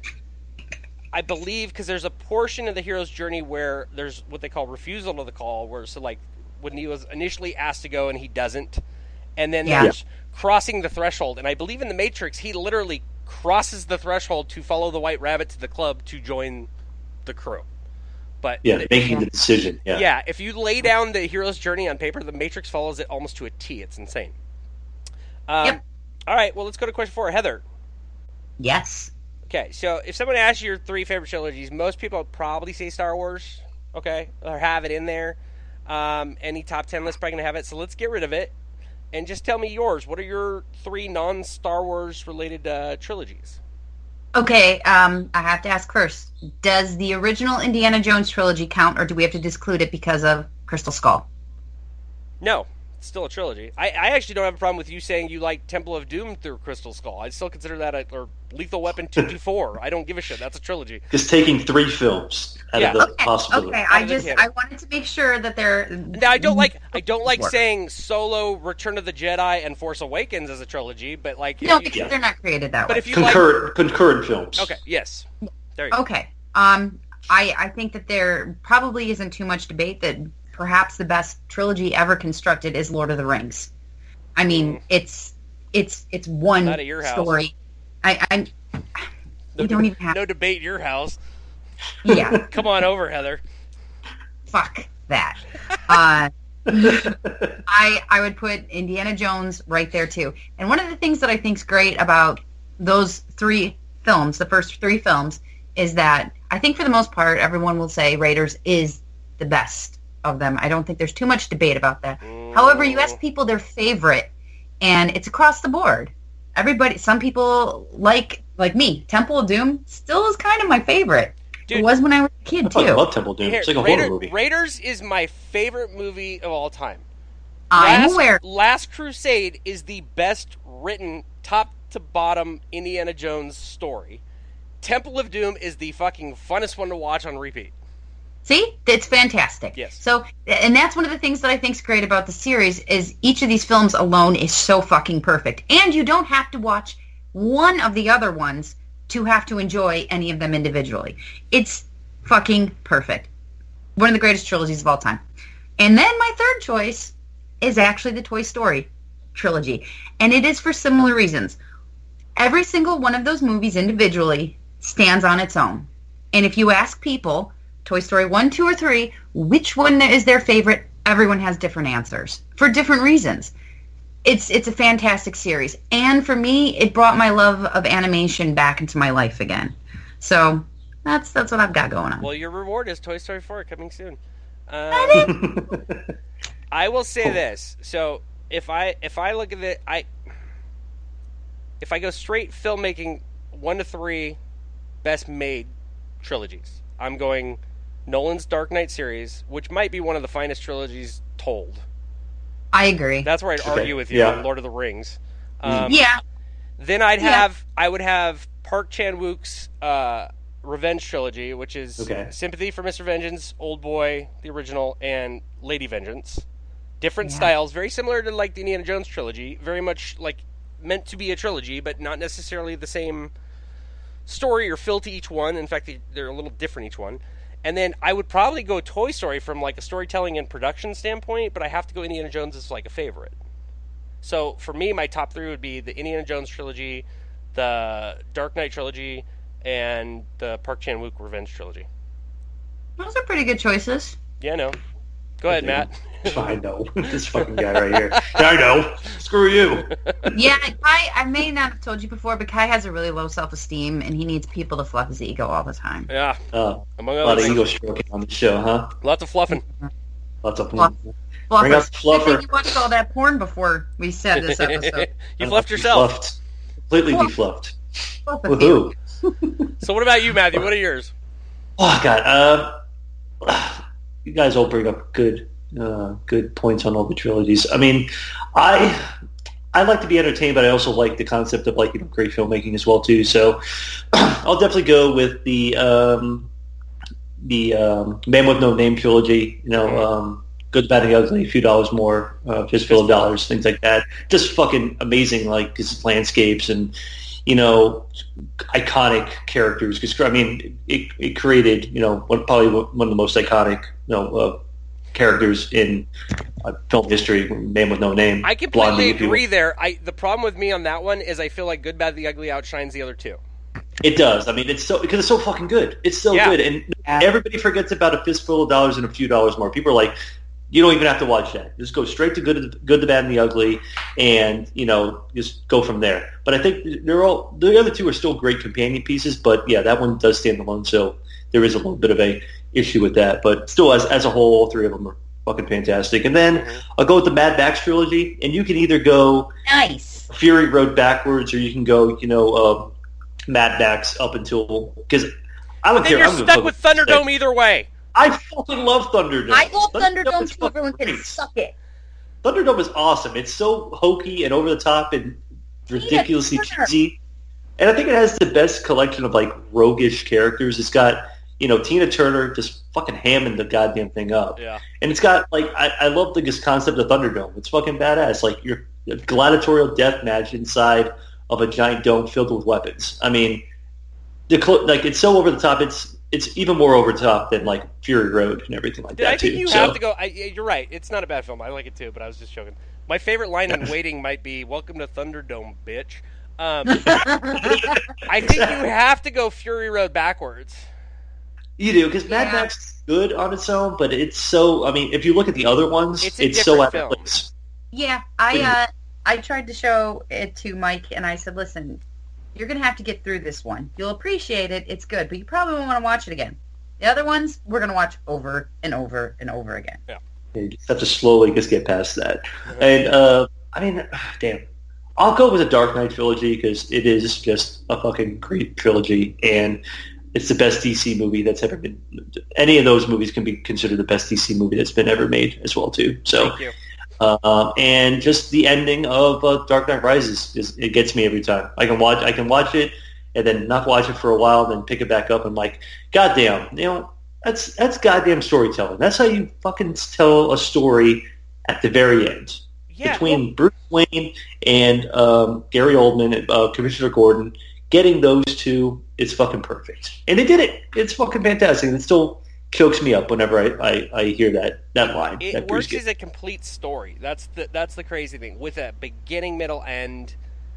I believe because there's a portion of the hero's journey where there's what they call refusal to the call, where so like when he was initially asked to go and he doesn't, and then Yeah. there's crossing the threshold. And I believe in the Matrix, he literally crosses the threshold to follow the White Rabbit to the club to join the crew. But Yeah, the- making the decision. Yeah. yeah, if you lay down the hero's journey on paper, the Matrix follows it almost to a T. It's insane. Um, Yep. All right, well, let's go to question four. Heather. Yes. Okay, so if someone asks you your three favorite trilogies, most people would probably say Star Wars, okay, or have it in there. Um, any top ten list probably going to have it, so let's get rid of it. And just tell me yours. What are your three non-Star Wars related uh, trilogies? Okay, um, I have to ask first. Does the original Indiana Jones trilogy count, or do we have to disclude it because of Crystal Skull? No, it's still a trilogy. I, I actually don't have a problem with you saying you like Temple of Doom through Crystal Skull. I still consider that a or Lethal Weapon two to four. I don't give a shit. That's a trilogy. Just taking three films out Yeah. of the Okay, possibility. okay. Out I of the just canon. I wanted to make sure that they're. Now I don't like I don't like Work. saying Solo, Return of the Jedi, and Force Awakens as a trilogy, but like if No, you, because Yeah. they're not created that but way. if you like Concurrent, concurrent films. okay, yes, there you go. Okay. Um, I I think that there probably isn't too much debate that perhaps the best trilogy ever constructed is Lord of the Rings. I mean, Mm. it's it's it's one Not at your house. story. I I No, we don't even have no debate in your house. yeah. Come on over, Heather. Fuck that. Uh, I I would put Indiana Jones right there too. And one of the things that I think's great about those three films, the first three films, is that I think for the most part everyone will say Raiders is the best of them. I don't think there's too much debate about that. However, you ask people their favorite, and it's across the board. Everybody, some people like like me. Temple of Doom still is kind of my favorite. Dude. It was when I was a kid I fucking too. love Temple Doom. Here, It's like a Raider- horror movie. Raiders is my favorite movie of all time. I'm Last, aware. Last Crusade is the best written, top to bottom Indiana Jones story. Temple of Doom is the fucking funnest one to watch on repeat. See, it's fantastic. Yes. So, and that's one of the things that I think is great about the series is each of these films alone is so fucking perfect, and you don't have to watch one of the other ones to have to enjoy any of them individually. It's fucking perfect. One of the greatest trilogies of all time. And then my third choice is actually the Toy Story trilogy, and it is for similar reasons. Every single one of those movies individually stands on its own, and if you ask people, Toy Story one, two, or three, which one is their favorite? Everyone has different answers for different reasons. It's it's a fantastic series, and for me, it brought my love of animation back into my life again. So that's that's what I've got going on. Well, your reward is Toy Story four coming soon. Um, I will say this. So if I if I look at it, I if I go straight filmmaking one to three best made trilogies, I'm going Nolan's Dark Knight series, which might be one of the finest trilogies told. I agree. That's where I'd Okay, argue with you yeah. on Lord of the Rings. Um, yeah, Then I'd Yeah. have I would have Park Chan-wook's uh, Revenge trilogy, which is Okay. Sympathy for Mister Vengeance, Old Boy, the original, and Lady Vengeance. Different Yeah. styles, very similar to like the Indiana Jones trilogy, very much like meant to be a trilogy, but not necessarily the same story or feel to each one. In fact, they- they're a little different each one. And then I would probably go Toy Story from like a storytelling and production standpoint, but I have to go Indiana Jones as like a favorite. So for me, my top three would be the Indiana Jones trilogy, the Dark Knight trilogy, and the Park Chan-wook Revenge trilogy. those are pretty good choices. Yeah, no. Go ahead, Matt. I know. This fucking guy right here. I know. Screw you. Yeah, Kai, I may not have told you before, but Kai has a really low self-esteem, and he needs people to fluff his ego all the time. Yeah, Uh, among a other lot of things. ego stroking on the show, huh? Lots of fluffing. Lots of Fluff. Bring up Fluffers. the Good thing fluffer. you watched all that porn before we said this episode. You fluffed yourself. Defluffed. Completely defluffed. Fluff a few. Woohoo. So what about you, Matthew? What are yours? Oh God, uh, you guys all bring up good, uh, good points on all the trilogies. I mean, I I like to be entertained, but I also like the concept of like you know great filmmaking as well too. So I'll definitely go with the um, the um, Man with No Name trilogy. You know, um, Good, Bad, and the Ugly, A Few Dollars More, uh, Fistful of Dollars, things like that. Just fucking amazing, like 'cause landscapes and you know, iconic characters. Because I mean, it, it created you know one, probably one of the most iconic you know uh, characters in uh, film history. Man with No Name. I completely Blondie, if you will. agree there. I the problem with me on that one is I feel like Good, Bad, the Ugly outshines the other two. It does. I mean, it's so because it's so fucking good. It's so Yeah. good, and everybody forgets about A Fistful of Dollars and A Few Dollars More. People are like, you don't even have to watch that. Just go straight to Good, Good, the Bad, and the Ugly, and you know, just go from there. But I think they're all the other two are still great companion pieces. But yeah, that one does stand alone. So there is a little bit of a issue with that. But still, as as a whole, all three of them are fucking fantastic. And then Mhm. I'll go with the Mad Max trilogy, and you can either go Nice. Fury Road backwards, or you can go, you know, uh, Mad Max up until because I don't Then care. you're I'm gonna stuck fucking with Thunderdome either way. I fucking love Thunderdome. I love Thunderdome Thunderdome is too. fucking Everyone can great. suck it. Thunderdome is awesome. It's so hokey and over the top and ridiculously Tina cheesy. And I think it has the best collection of like roguish characters. It's got, you know, Tina Turner just fucking hamming the goddamn thing up. Yeah. And it's got like I, I love the this concept of Thunderdome. It's fucking badass. Like you're a gladiatorial death match inside of a giant dome filled with weapons. I mean, the cl- like it's so over the top. It's it's even more over the top than like Fury Road and everything like Dude, that I think too. you So- have to go. I, you're right. It's not a bad film. I like it too, but I was just joking. My favorite line in Waiting might be "Welcome to Thunderdome, bitch." Um, I think you have to go Fury Road backwards. You do, because Mad Yeah. Max is good on its own, but it's so, I mean, if you look at the other ones, It's it's, a so different out film. of place. Yeah, I uh, I tried to show it to Mike, and I said, listen, you're going to have to get through this one. You'll appreciate it. It's good, but you probably won't want to watch it again. The other ones, we're going to watch over and over and over again. You just have to slowly just get past that. And, uh, I mean, damn. I'll go with the Dark Knight trilogy because it is just a fucking great trilogy, and it's the best D C movie that's ever been. Any of those movies can be considered the best D C movie that's been ever made as well, too. So, Thank you. um, and just the ending of uh, Dark Knight Rises, is, it gets me every time. I can watch, I can watch it, and then not watch it for a while, then pick it back up, and I'm like, goddamn, you know, that's that's goddamn storytelling. That's how you fucking tell a story at the very end. Yeah. Between Bruce Wayne and um, Gary Oldman and uh, Commissioner Gordon, getting those two is fucking perfect. And they did it. It's fucking fantastic. It still chokes me up whenever I, I, I hear that, that line. It that Bruce works gets. as a complete story. That's the that's the crazy thing with a beginning, middle, end,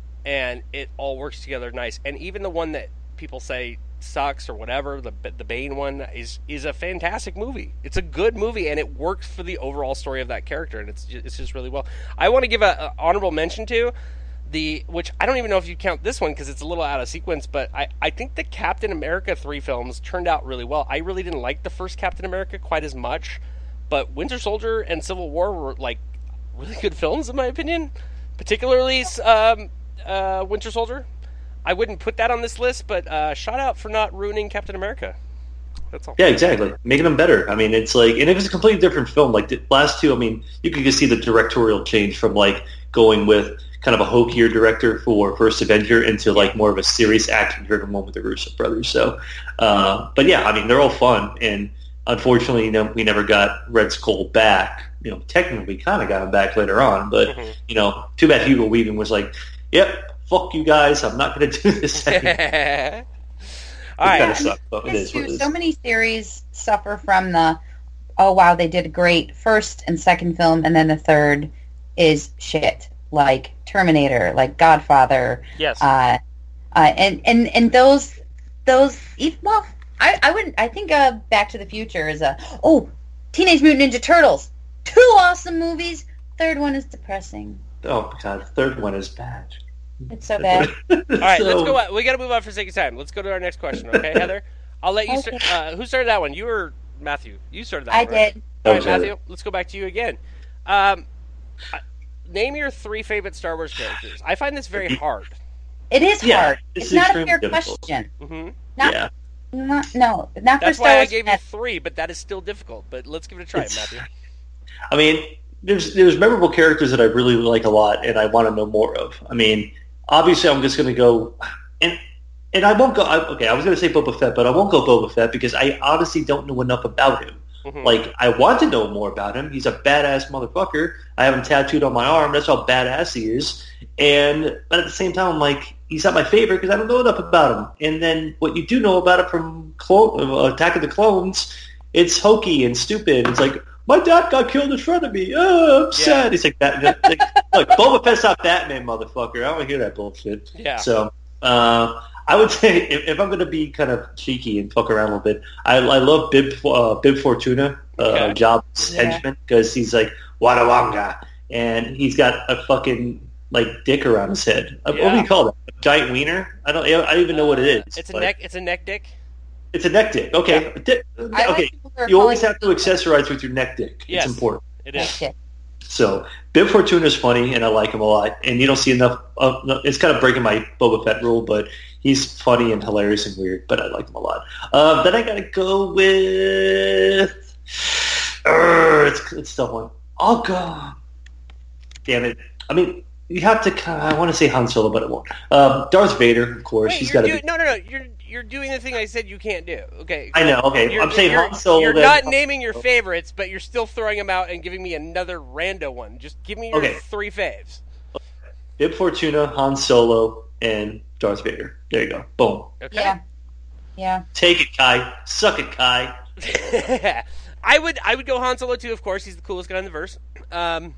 and it all works together nice. And even the one that people say sucks or whatever, the the Bane one is is a fantastic movie. It's a good movie, and it works for the overall story of that character, and it's just, it's just really well. I want to give a, a honorable mention to the which I don't even know if you count this one because it's a little out of sequence, but I I think the Captain America three films turned out really well. I really didn't like the first Captain America quite as much, but Winter Soldier and Civil War were like really good films in my opinion, particularly um, uh, Winter Soldier. I wouldn't put that on this list, but uh, shout out for not ruining Captain America. That's all. Yeah, exactly. Making them better. I mean, it's like, and it was a completely different film. Like the last two, I mean, you could just see the directorial change from like going with kind of a hokier director for First Avenger into like more of a serious action-driven one with the Russo brothers. So, uh, but yeah, I mean, they're all fun. And unfortunately, you know, we never got Red Skull back. You know, technically, we kind of got him back later on, but Mhm. you know, too bad Hugo Weaving was like, "Yep, fuck you guys, I'm not going to do this anymore." all It right. kind of sucks, but it Yes, is what too, it is. so many series suffer from the, oh wow, they did a great first and second film, and then the third is shit, like Terminator, like Godfather, Yes. uh, uh, and and and those those e- well, I I wouldn't. I think uh, Back to the Future is a oh, Teenage Mutant Ninja Turtles, two awesome movies. Third one is depressing. Oh my god, the third one is bad. It's so bad. All right, let's So- go. On. We got to move on for sake of time. Let's go to our next question, okay, Heather? I'll let you. Start, uh, who started that one? You or Matthew? You started that I one. Right? did. All right, Okay. Matthew. Let's go back to you again. Um, uh, name your three favorite Star Wars characters. I find this very hard. It is Yeah, hard. it's It's, not a extremely fair difficult. question. hmm Not, Yeah. not no, not for That's Star why I Wars gave you fans. three, but that is still difficult. But let's give it a try, It's- Matthew. I mean, there's there's memorable characters that I really like a lot, and I want to know more of. I mean, obviously, I'm just going to go, and and I won't go. I, okay, I was going to say Boba Fett, but I won't go Boba Fett because I honestly don't know enough about him. Mhm. Like, I want to know more about him. He's a badass motherfucker. I have him tattooed on my arm. That's how badass he is. And but at the same time, I'm like, he's not my favorite because I don't know enough about him. And then what you do know about him from Clone, uh, Attack of the Clones, it's hokey and stupid. It's like, my dad got killed in front of me. Oh, I'm sad. It's like that. Like, look, Boba Fett's not Batman, motherfucker. I don't want to hear that bullshit. Yeah. So uh, I would say if, if I'm going to be kind of cheeky and fuck around a little bit, I, I love Bib uh, Bib Fortuna, uh, Okay. Jabba's Yeah. henchman, because he's like Wadawanga, and he's got a fucking like dick around his head. Uh, What do Yeah. you call that? A giant wiener? I don't. I don't even know what it is. It's a but neck. It's a neck dick. It's a neck dick. Okay. Di- I like okay. people who are You always calling have to accessorize with your neck dick. Yes. It's important. It it is. shit. So Bib Fortuna's funny, and I like him a lot. And you don't see enough. Uh, no, it's kind of breaking my Boba Fett rule, but he's funny and hilarious and weird. But I like him a lot. Uh, then I gotta go with. Uh, it's it's a tough one. I'll go. damn it. I mean, you have to kind of, I want to say Han Solo, but it won't. Um, Darth Vader, of course. Wait, He's you're got to do- be. No, no, no. You're you're doing the thing I said you can't do. Okay. I know. Okay, You're, I'm saying you're, Han Solo. You're then- not naming your favorites, but you're still throwing them out and giving me another rando one. Just give me your Okay. three faves. Bib Fortuna, Han Solo, and Darth Vader. There you go. Boom. Okay. Yeah. Yeah. Take it, Kai. Suck it, Kai. I would I would go Han Solo too. Of course, he's the coolest guy in the verse. Um,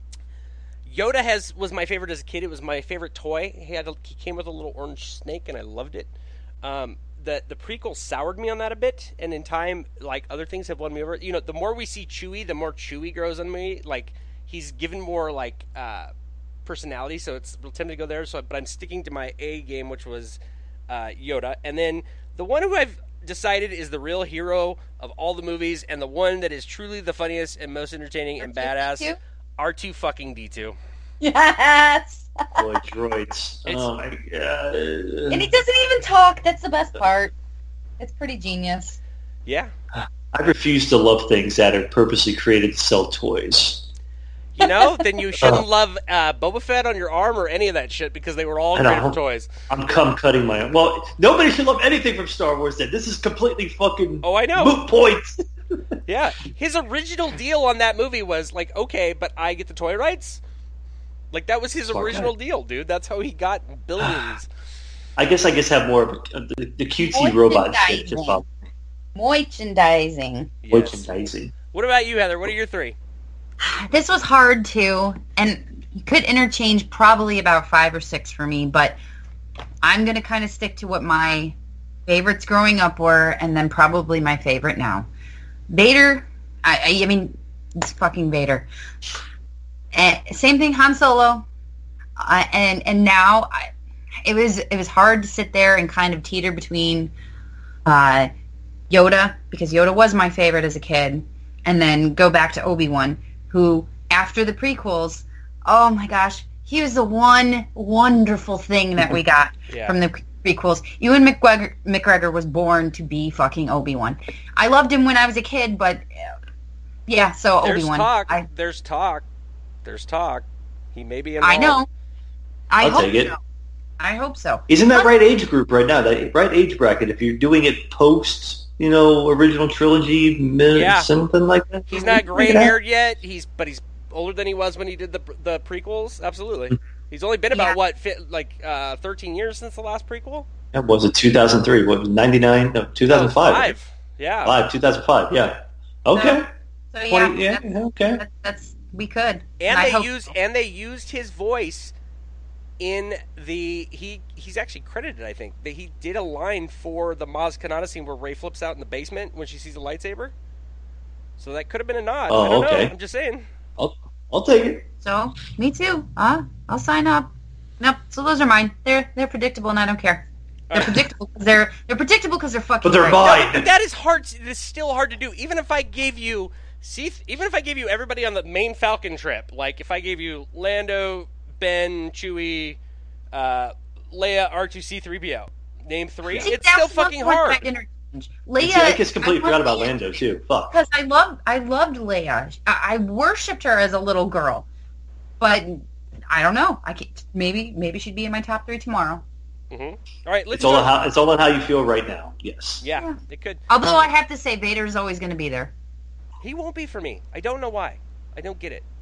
Yoda has was my favorite as a kid. It was my favorite toy. He had a, he came with a little orange snake, and I loved it. Um, the the prequel soured me on that a bit, and in time, like other things have won me over. You know, the more we see Chewie, the more Chewie grows on me. Like he's given more like uh, personality, so it's tempting to go there. So, but I'm sticking to my A game, which was uh, Yoda, and then the one who I've decided is the real hero of all the movies, and the one that is truly the funniest and most entertaining and badass. R two fucking D two. Yes. Boy, droids. Oh my god. And he doesn't even talk. That's the best part. It's pretty genius. Yeah. I refuse to love things that are purposely created to sell toys. You know, then you shouldn't love uh, Boba Fett on your arm or any of that shit because they were all I created know. for toys. I'm cum cutting my own. Well, nobody should love anything from Star Wars then. This is completely fucking Oh, I know. moot points. Yeah. His original deal on that movie was like, okay, but I get the toy rights. Like that was his Smart original guy. deal, dude. That's how he got billions. I guess I guess have more of a, the, the cutesy robot shit. Just about Merchandising. Yes. merchandising. What about you, Heather? What are your three? This was hard too, and you could interchange probably about five or six for me, but I'm going to kind of stick to what my favorites growing up were, and then probably my favorite now. Vader, I, I, I mean, it's fucking Vader. And same thing, Han Solo, uh, and and now I, it was it was hard to sit there and kind of teeter between uh, Yoda, because Yoda was my favorite as a kid, and then go back to Obi-Wan, who, after the prequels, oh my gosh, he was the one wonderful thing that we got Yeah. from the prequels. Ewan McGregor, McGregor was born to be fucking Obi-Wan. I loved him when I was a kid, but uh, yeah, so There's Obi-Wan. talk. I, There's talk. There's talk. He may be I involved. know. I I'll hope take it. so. I hope so. He's in that right age group right now, that right age bracket. If you're doing it post, you know, original trilogy, mid, Yeah. something like that. He's not gray Check it out. haired yet. He's but he's older than he was when he did the the prequels. Absolutely. He's only been about Yeah. what fit, like uh, thirteen years since the last prequel. That was it two thousand three. What was it, ninety-nine? No, two thousand five. Oh, five. Yeah. Five, two thousand five. Yeah. Okay. So yeah, twenty, yeah. that's, Okay. that, that's we could. And I they hope used so. and they used his voice in the he he's actually credited, I think, that he did a line for the Maz Kanata scene where Rey flips out in the basement when she sees a lightsaber. So that could have been a nod. Oh, I don't okay. know. I'm just saying. I'll, I'll take it. So me too. Uh, I'll sign up. Nope. So those are mine. They're they're predictable, and I don't care. They're Alright. predictable because they're they're predictable because they're fucking. But they're great. mine. No, but that is hard. It is still hard to do. Even if I gave you, see, even if I gave you everybody on the main Falcon trip, like if I gave you Lando, Ben, Chewie, uh, Leia, R two, C three P O, name three, See, it's still that's one fucking point hard. I'd interchange. Leia. See, I just completely I forgot about want Leia Lando too. Fuck. because I loved I loved Leia. I, I worshipped her as a little girl, but I don't know. I can't, maybe maybe she'd be in my top three tomorrow. Mm-hmm. All right, let's It's all go. on how it's all on how you feel right now. Yes. Yeah, Yeah. it could. Although I have to say, Vader's always going to be there. He won't be for me. I don't know why. I don't get it.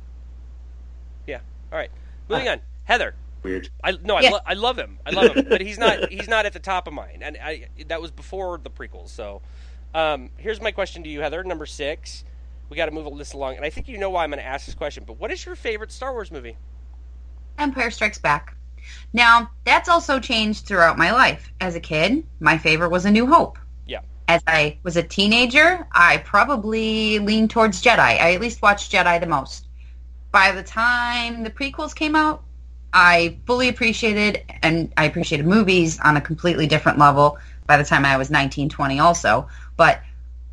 Yeah. All right. Moving on. Heather. Weird. I no, I, Yeah. lo- I love him. I love him, but he's not he's not at the top of mine, and I that was before the prequels. So, um, here's my question to you, Heather. Number six. We got to move this along, and I think you know why I'm going to ask this question. But what is your favorite Star Wars movie? Empire Strikes Back. Now, that's also changed throughout my life. As a kid, my favorite was A New Hope. Yeah. As I was a teenager, I probably leaned towards Jedi. I at least watched Jedi the most. By the time the prequels came out, I fully appreciated, and I appreciated movies on a completely different level by the time I was nineteen, twenty also. But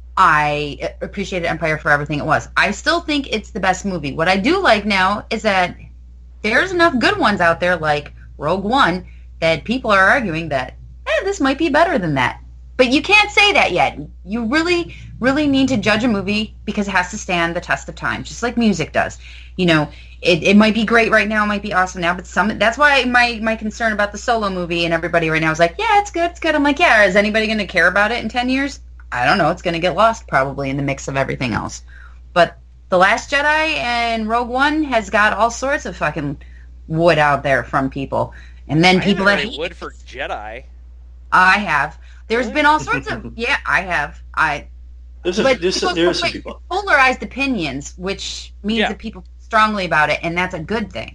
I appreciated Empire for everything it was. I still think it's the best movie. What I do like now is that there's enough good ones out there like Rogue One that people are arguing that, eh, this might be better than that. But you can't say that yet. You really, really need to judge a movie because it has to stand the test of time, just like music does. You know, it, it might be great right now, it might be awesome now, but some that's why my, my concern about the Solo movie and everybody right now is like, yeah, it's good, it's good. I'm like, yeah, is anybody going to care about it in ten years? I don't know. It's going to get lost probably in the mix of everything else. But The Last Jedi and Rogue One has got all sorts of fucking wood out there from people. And then I people haven't that really hate wood it. for Jedi. I have. There's been all sorts of yeah, I have. I There's a, but there's, people- there's some but people. polarized opinions, which means Yeah. that people feel strongly about it, and that's a good thing.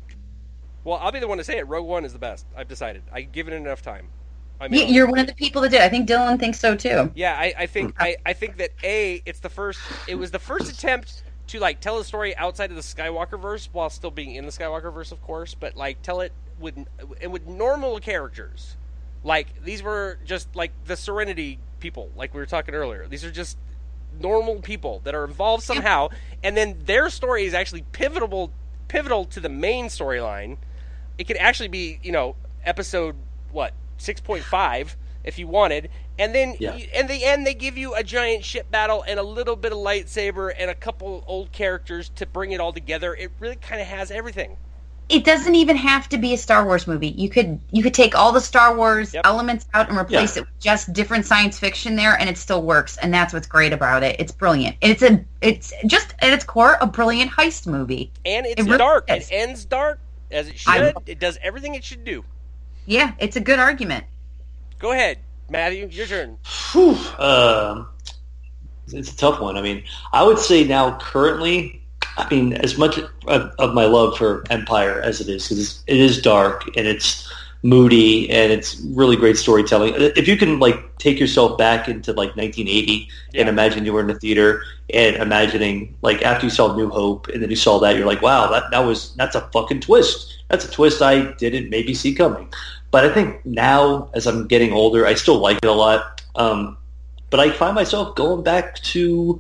Well, I'll be the one to say it. Rogue One is the best. I've decided. I've given it enough time. I Y- mean, You're one of the people that did. I think Dylan thinks so too. yeah, I, I think I, I think that a it's the first. It was the first attempt to like tell a story outside of the Skywalker verse while still being in the Skywalker verse, of course, but like tell it with and with normal characters. Like these were just like the Serenity people, like we were talking earlier. These are just normal people that are involved somehow, and then their story is actually pivotal pivotal to the main storyline. It could actually be, you know, episode what six point five if you wanted, and then Yeah. you, in the end they give you a giant ship battle and a little bit of lightsaber and a couple old characters to bring it all together. It really kind of has everything. It doesn't even have to be a Star Wars movie. You could you could take all the Star Wars Yep. elements out and replace Yeah. it with just different science fiction there, and it still works. And that's what's great about it. It's brilliant. It's a it's just at its core a brilliant heist movie. And it's It really dark. is. It ends dark as it I- should. It does everything it should do. Yeah, it's a good argument. Go ahead, Matthew. Your turn. Whew, um, it's a tough one. I mean, I would say now currently, I mean, as much of, of my love for Empire as it is, because it is dark and it's moody and it's really great storytelling. If you can like take yourself back into like nineteen eighty Yeah. and imagine you were in the theater and imagining like after you saw New Hope and then you saw that, you're like, wow, that, that was that's a fucking twist. That's a twist I didn't maybe see coming. But I think now, as I'm getting older, I still like it a lot. Um, but I find myself going back to,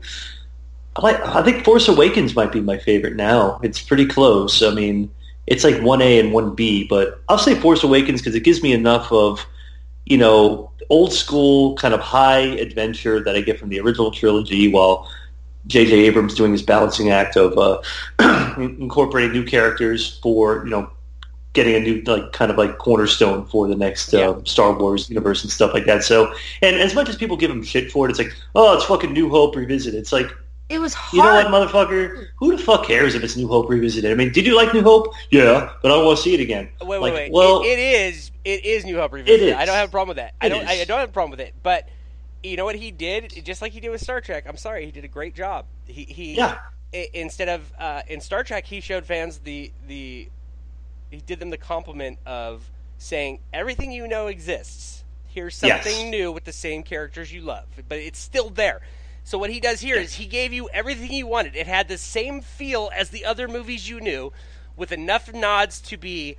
I like. I think Force Awakens might be my favorite now. It's pretty close. I mean, it's like one A and one B, but I'll say Force Awakens because it gives me enough of, you know, old school kind of high adventure that I get from the original trilogy, while J J Abrams doing his balancing act of uh, incorporating new characters for, you know, getting a new like kind of like cornerstone for the next uh, Yeah. Star Wars universe and stuff like that. So, and as much as people give him shit for it, it's like, oh, it's fucking New Hope revisited. It's like, It was you know hard. what, motherfucker? Who the fuck cares if it's New Hope revisited? I mean, did you like New Hope? Yeah, but I don't want to see it again. Wait, wait, Like, wait. well, it, it is. It is New Hope Revisited. is. I don't have a problem with that. I It don't. I, is. I don't have a problem with it. But you know what he did? Just like he did with Star Trek. I'm sorry, he did a great job. He he. Yeah. i- Instead of uh, in Star Trek, he showed fans the the. He did them the compliment of saying everything you know exists. Here's something Yes. new with the same characters you love, but it's still there. So what he does here is he gave you everything you wanted. It had the same feel as the other movies you knew, with enough nods to be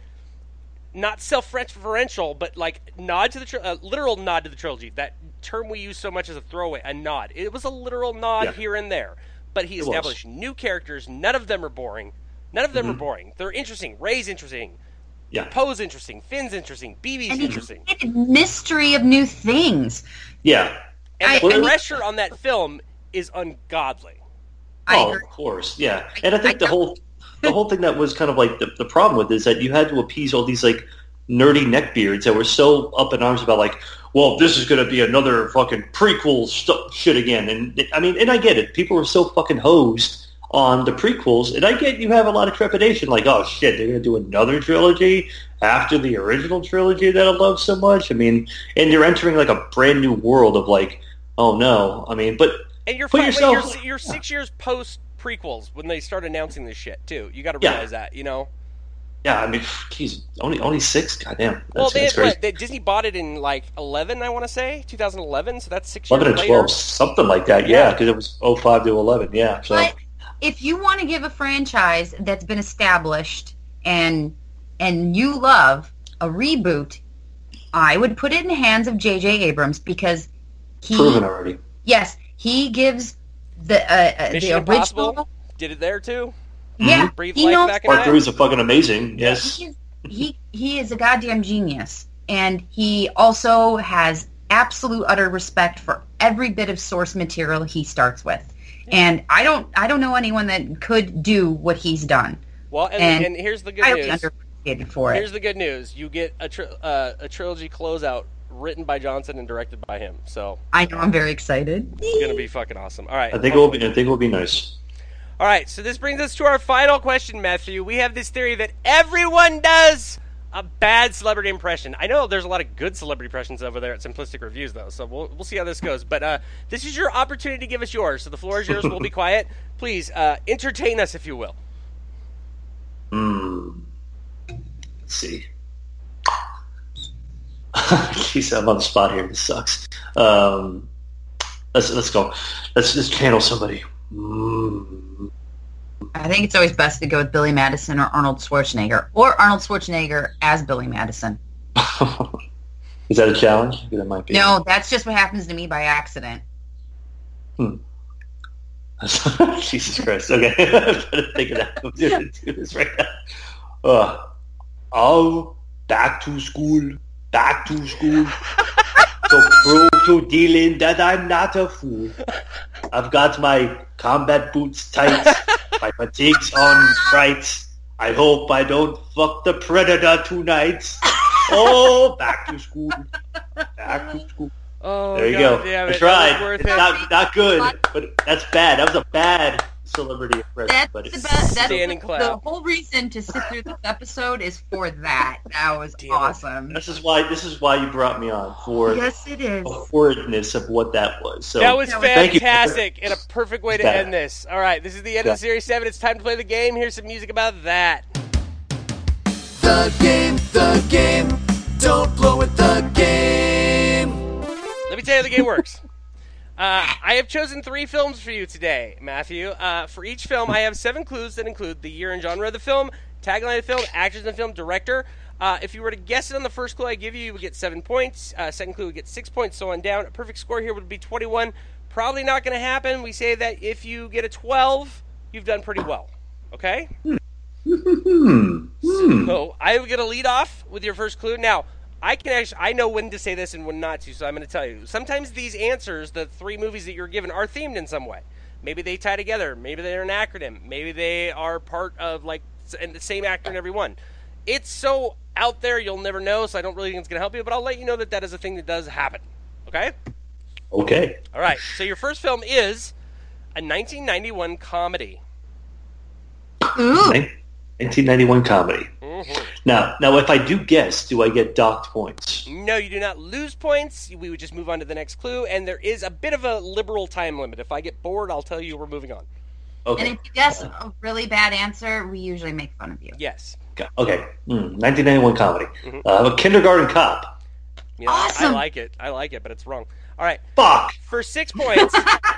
not self-referential, but like nod to the tri- uh, literal nod to the trilogy. That term we use so much as a throwaway, a nod. It was a literal nod Yeah. here and there, but he It was. established new characters. None of them are boring. None of them Mhm. are boring. They're interesting. Rey's interesting. Yeah. Poe's interesting. Finn's interesting. B B's And he interesting. created mystery of new things. Yeah. And I- the I mean- pressure on that film is ungodly. I Oh, agree. of course, yeah. And I think I the whole the whole thing that was kind of like the, the problem with it is that you had to appease all these like nerdy neckbeards that were so up in arms about like, well, this is going to be another fucking prequel stu- shit again. And I mean, and I get it. People were so fucking hosed on the prequels, and I get you have a lot of trepidation, like, oh shit, they're going to do another trilogy after the original trilogy that I love so much. I mean, and you're entering like a brand new world of like, oh no. I mean, but And you're Put fi- yourself- you're, you're six years post prequels when they start announcing this shit too. You got to Yeah. realize that, you know. yeah, I mean, geez, only only six. Goddamn, that's, Well, they, that's crazy. what, they Disney bought it in like eleven, I want to say, two thousand eleven. So that's six years eleven and later. twelve, something like that. Yeah. Yeah, because it was oh five to eleven. Yeah, so But if you want to give a franchise that's been established and and you love a reboot, I would put it in the hands of J J Abrams because he proven already. yes he gives the uh, uh, the Mission original Impossible did it there too. yeah Breathe he life knows back in Part that. three is a fucking amazing. Yes, he is, he he is a goddamn genius, and he also has absolute utter respect for every bit of source material he starts with. And I don't I don't know anyone that could do what he's done. Well, and, and, and here's the good highly news. underappreciated for Here's it. the good news. You get a tri- uh, a trilogy closeout written by Johnson and directed by him. So I know, I'm very excited. it's going to be fucking awesome. All right. I think it will be. I think it will be nice. All right, so this brings us to our final question, Matthew. We have this theory that everyone does a bad celebrity impression. I know there's a lot of good celebrity impressions over there at Simplistic Reviews, though, so we'll we'll see how this goes. But uh, this is your opportunity to give us yours. So the floor is yours. We'll be quiet. Please uh, entertain us, if you will. Hmm. Let's see. Jeez, I'm on the spot here. This sucks. Um, let's let's go. Let's just channel somebody. Mm. I think it's always best to go with Billy Madison or Arnold Schwarzenegger, or Arnold Schwarzenegger as Billy Madison. Is that a challenge? That might be. No, that's just what happens to me by accident. Hmm. Jesus Christ. Okay. I'm trying to think of that. I'm going to do this right now. Uh, oh, back to school. Back to school. To prove to Dylan that I'm not a fool. I've got my combat boots tight. My fatigues on right. I hope I don't fuck the predator tonight. Oh, back to school. Back to school. Oh, there you God go. damn I it. tried. That was worth It's it. not not good, but that's bad. That was a bad celebrity impression. That's but the it's best. That's Standing the, clap. the whole reason to sit through this episode is for that. That was Damn it. awesome. This is why this is why you brought me on for Yes, it is. the horridness of what that was. So That was thank you. fantastic and a perfect way to Got it. end this. All right, this is the end of Got the Series seven. It's time to play the game. Here's some music about that. The game, the game, don't blow it, the game. Let me tell you how the game works. Uh, I have chosen three films for you today, Matthew. Uh, for each film, I have seven clues that include the year and genre of the film, tagline of the film, actors in the film, director. Uh, if you were to guess it on the first clue I give you, you would get seven points. Uh, second clue would get six points, so on down. A perfect score here would be twenty-one. Probably not going to happen. We say that if you get a twelve, you've done pretty well. Okay? Hmm. Hmm. So I'm going to lead off with your first clue. Now, I can actually, I know when to say this and when not to, so I'm going to tell you. Sometimes these answers, the three movies that you're given, are themed in some way. Maybe they tie together. Maybe they're an acronym. Maybe they are part of, like, and the same actor in every one. It's so out there, you'll never know, so I don't really think it's going to help you, but I'll let you know that that is a thing that does happen. Okay? Okay. All right. So your first film is a nineteen ninety-one comedy. Ooh. nineteen ninety-one comedy. Mm-hmm. Now, now, if I do guess, do I get docked points? No, you do not lose points. We would just move on to the next clue, and there is a bit of a liberal time limit. If I get bored, I'll tell you we're moving on. Okay. And if you guess a really bad answer, we usually make fun of you. Yes. Okay. Mm, nineteen ninety-one comedy. Mhm. Uh, I'm a kindergarten cop. You know, Awesome. I like it. I like it, but it's wrong. All right. Fuck. For six points.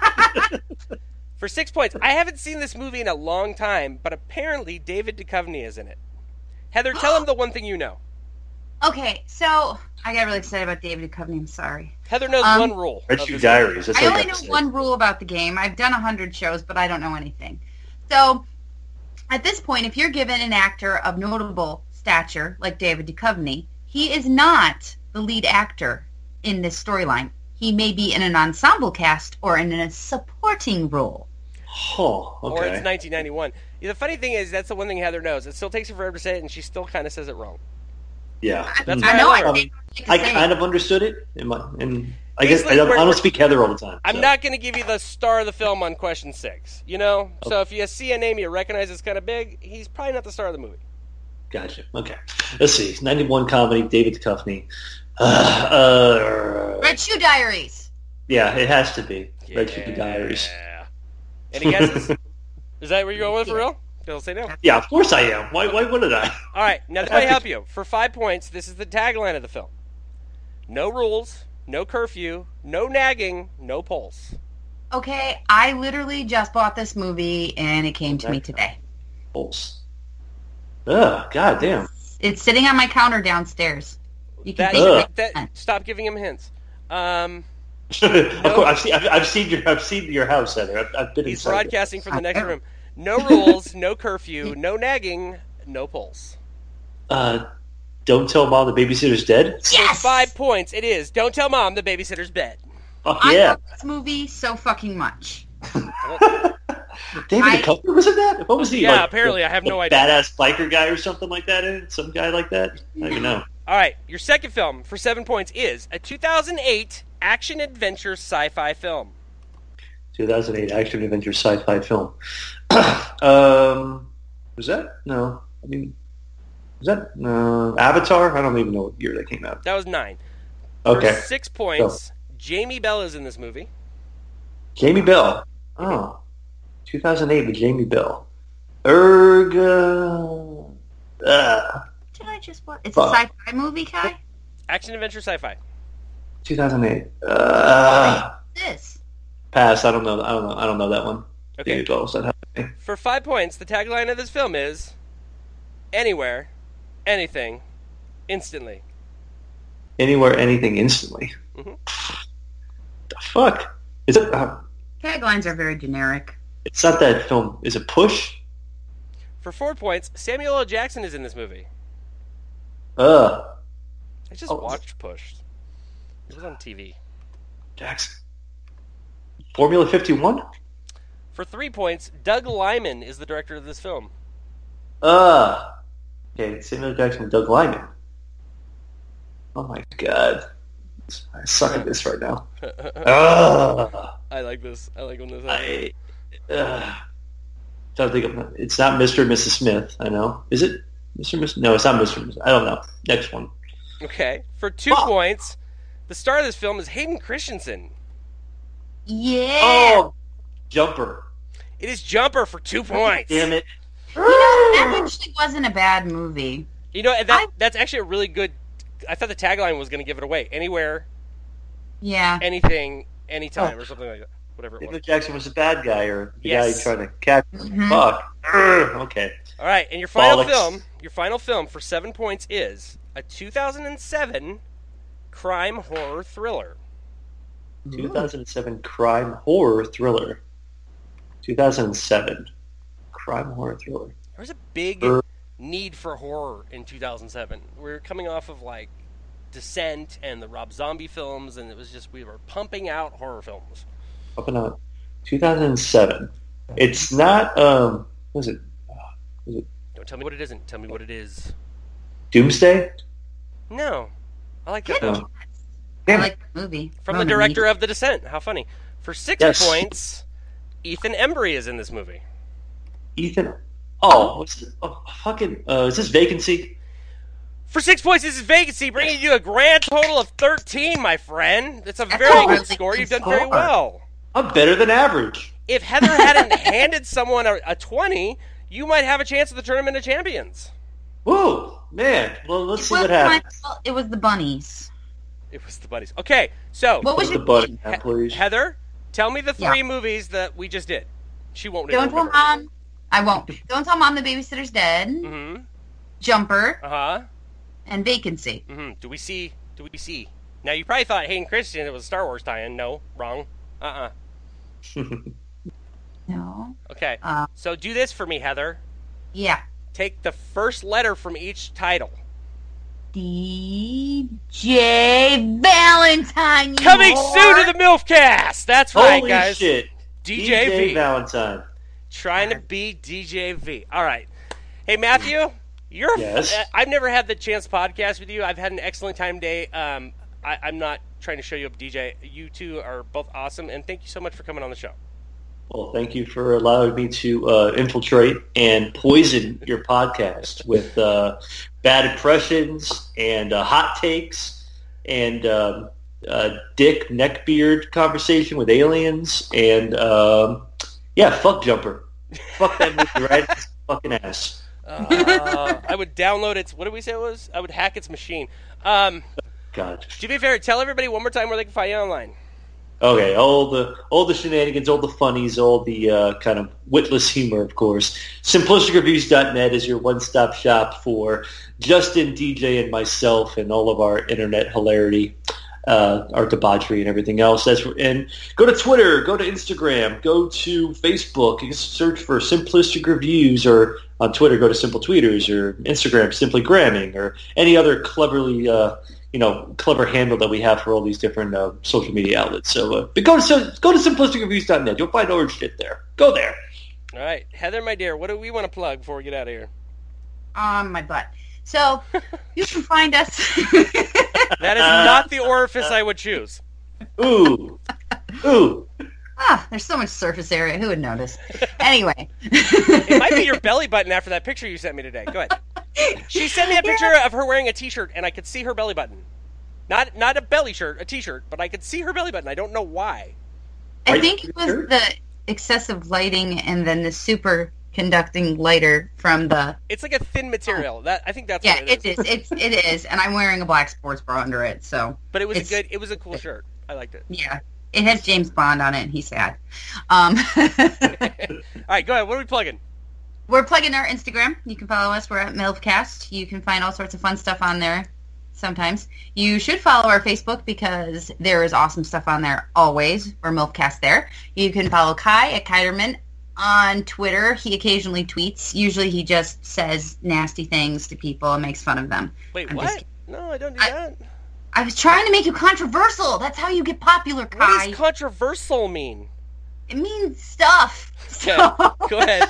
For six points. I haven't seen this movie in a long time, but apparently David Duchovny is in it. Heather, tell him the one thing you know. Okay, so I got really excited about David Duchovny. I'm sorry. Heather knows Um, one rule. Red of Shoe this Diaries. That's I all only got know to say. one rule about the game. I've done a hundred shows, but I don't know anything. So, at this point, if you're given an actor of notable stature like David Duchovny, he is not the lead actor in this storyline. He may be in an ensemble cast or in a supporting role. Oh, Or okay. it's nineteen ninety-one. Yeah, the funny thing is, that's the one thing Heather knows. It still takes her forever to say it, and she still kind of says it wrong. Yeah. That's Mm. why I know. I I, love her. think I say kind it. of understood it. In my, and I guess I Basically, don't, we're- I don't we're- speak Heather all the time. I'm so. not going to give you the star of the film on question six, you know? So if you see a name you recognize is kind of big, he's probably not the star of the movie. Gotcha. Okay. Let's see. ninety-one comedy, David Duchovny. Uh, uh, Red Shoe Diaries. yeah, it has to be. Red Shoe Diaries. Yeah. Any guesses? Is that where you're going with for real? They'll say no. Yeah, of course I am. Why, why wouldn't I? All right, now to help you, for five points, this is the tagline of the film. No rules, no curfew, no nagging, no pulse. Okay, I literally just bought this movie and it came to me today. Pulse. Ugh, god damn. It's sitting on my counter downstairs. You can That, take Ugh. it. that, stop giving him hints. Um, of course, I've seen, I've, I've seen your, I've seen your house, Heather. I've, I've been he's inside it. broadcasting from the next room. No rules, no curfew, no nagging, no pulse. Uh, Don't Tell Mom the Babysitter's Dead? For Yes! five points, it is Don't Tell Mom the Babysitter's Dead. Fuck I yeah. love this movie so fucking much. David I- Duchovny was in that? What was he? Yeah, like, apparently, the- I have the no idea. Badass biker guy or something like that in it? Some guy like that? I don't even know. All right, your second film for seven points is a two thousand eight action-adventure sci-fi film. two thousand eight action adventure sci-fi film. um, was that? No. I mean, was that uh, Avatar? I don't even know what year that came out. That was nine. Okay. For six points, Jamie Bell is in this movie. Jamie Bell. Oh. two thousand eight with Jamie Bell. Erg... Uh, uh, Did I just watch? It's Fuck. a sci-fi movie, Kai? Action-adventure sci-fi. two thousand eight. Uh, This. pass. I don't know. I don't know. I don't know that one. Okay. Jamie Bell. So that- For five points, the tagline of this film is anywhere, anything, instantly. Anywhere, anything, instantly. Mhm. The fuck? Is it? Uh, Taglines are very generic. it's not that film. Is it Push? For four points, Samuel L. Jackson is in this movie. Uh, I just Oh. watched Push. It was on T V. Jackson. Formula fifty-one? For three points, Doug Liman is the director of this film. Uh, okay, Samuel Jackson and Doug Liman. Oh my god. I suck at this right now. Uh, I like this. I like when this happens. I, uh, trying to think of, it's not Mister and Missus Smith, I know. Is it Mister and Missus No, it's not Mister and Missus I don't know. Next one. Okay. For two Fuck. points, the star of this film is Hayden Christensen. Yeah. Oh, Jumper. It is Jumper for two points. Damn it. You know, that actually wasn't a bad movie. You know, and that I- that's actually a really good. I thought the tagline was going to give it away. Anywhere, Yeah. anything, anytime, Oh. or something like that. Whatever it Samuel was. Jackson was the bad guy, or the Yes. guy trying to catch Mhm. Fuck. Urgh, okay. All right, and your final Bollocks. film, your final film for seven points is a two thousand seven crime horror thriller. two thousand seven crime horror thriller. two thousand seven crime horror thriller. There was a big Er- need for horror in two thousand seven. We were coming off of like Descent and the Rob Zombie films, and it was just we were pumping out horror films. Up and out. two thousand seven. It's not, um, what is it? Don't tell me what it isn't. Tell me what it is. Doomsday? No, I like that. Good. though. No. I Damn it. like the movie. From the Ronan director Needle. of The Descent. How funny. For six Yes. points, Ethan Embry is in this movie. Ethan. Oh, what's this? Oh, fucking, uh, is this Vacancy? For six points, this is Vacancy, bringing you a grand total of thirteen, my friend. That's a That's very a good really score. good You've done very score. well. I'm better than average. If Heather hadn't handed someone a, a twenty, you might have a chance at the Tournament of Champions. Woo, man. Well, let's It see was what my happens. fault. It was the bunnies. It was the buddies. Okay, so What was Put the your button thing? down, please. Heather, tell me the Yeah. three movies that we just did. She won't Don't tell remember. mom. I won't. Don't tell mom the babysitter's dead. Mm-hmm. Jumper Uh huh. and Vacancy. Mm-hmm. Do we see? Do we see? Now you probably thought Hayden Christensen it was a Star Wars tie-in. No, wrong. Uh uh No. Okay. Uh, So do this for me, Heather. yeah. Take the first letter from each title. D J Valentine. you Coming whore. soon to the MILFcast. That's right, Holy guys. shit. D J V. Valentine. Trying to be D J V. All right. Hey, Matthew, you're. Yes? uh, I've never had the chance to podcast with you. I've had an excellent time today. Um, I, I'm not trying to show you up, D J. You two are both awesome, and thank you so much for coming on the show. Well, thank you for allowing me to uh, infiltrate and poison your podcast with uh, bad impressions and uh, hot takes and um, uh, dick neckbeard conversation with aliens and um, yeah, fuck Jumper, fuck that movie right in its fucking ass. Uh, I would download its. What did we say it was? I would hack its machine. Um, God. do me a favor. Tell everybody one more time where they can find you online. Okay, all the all the shenanigans, all the funnies, all the uh, kind of witless humor, of course. simplistic reviews dot net is your one-stop shop for Justin, D J, and myself and all of our internet hilarity. uh, our debauchery and everything else. That's and go to Twitter, go to Instagram, go to Facebook. You can search for Simplistic Reviews, or on Twitter, go to Simple Tweeters, or Instagram, Simply Gramming, or any other cleverly, uh, you know, clever handle that we have for all these different uh, social media outlets. So, uh, but go to go to simplistic reviews dot net. You'll find all our shit there. Go there. All right, Heather, my dear, what do we want to plug before we get out of here? On my butt. So you can find us. That is not the orifice I would choose. Ooh, ooh. Ah, there's so much surface area. Who would notice? Anyway. It might be your belly button after that picture you sent me today. Go ahead. She sent me a picture yeah. of her wearing a T-shirt, and I could see her belly button. Not not a belly shirt, a T-shirt, but I could see her belly button. I don't know why. I think it was the excessive lighting and then the super conducting lighter from the... It's like a thin material. That I think that's yeah, what it is. it is. It's, it is, and I'm wearing a black sports bra under it, so... But it was a good, it was a cool shirt. I liked it. Yeah. It has James Bond on it, and he's sad. Um, All right, go ahead. What are we plugging? We're plugging our Instagram. You can follow us. We're at MILFcast. You can find all sorts of fun stuff on there sometimes. You should follow our Facebook because there is awesome stuff on there always. We're MILFcast there. You can follow Kai at Kiderman on Twitter. He occasionally tweets. Usually he just says nasty things to people and makes fun of them. Wait, I'm what? just... No, I don't do I... that. I was trying to make you controversial. That's how you get popular, Kai. What does controversial mean? It means stuff. Okay, So... go ahead.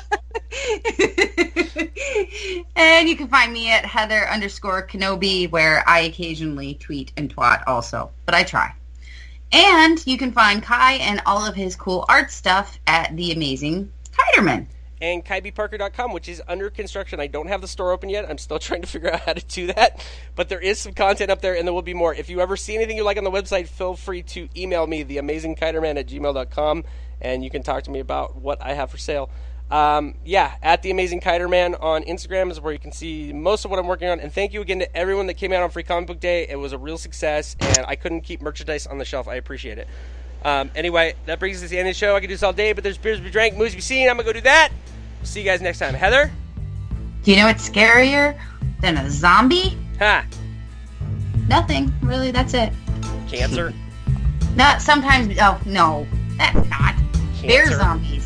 And you can find me at Heather underscore Kenobi, where I occasionally tweet and twat also, but I try. And you can find Kai and all of his cool art stuff at The Amazing Kiderman. And kai b parker dot com, which is under construction. I don't have the store open yet. I'm still trying to figure out how to do that. But there is some content up there, and there will be more. If you ever see anything you like on the website, feel free to email me, the amazing kiderman at gmail dot com, and you can talk to me about what I have for sale. Um, yeah, at The Amazing Kiderman on Instagram is where you can see most of what I'm working on. And thank you again to everyone that came out on Free Comic Book Day. It was a real success, and I couldn't keep merchandise on the shelf. I appreciate it. Um, anyway, that brings us to the end of the show. I could do this all day, but there's beers to be drank, movies to be seen. I'm going to go do that. See you guys next time. Heather? Do you know what's scarier than a zombie? Ha! Nothing. Really, that's it. Cancer? Not sometimes. Oh, no. That's not. Cancer. Bear zombies.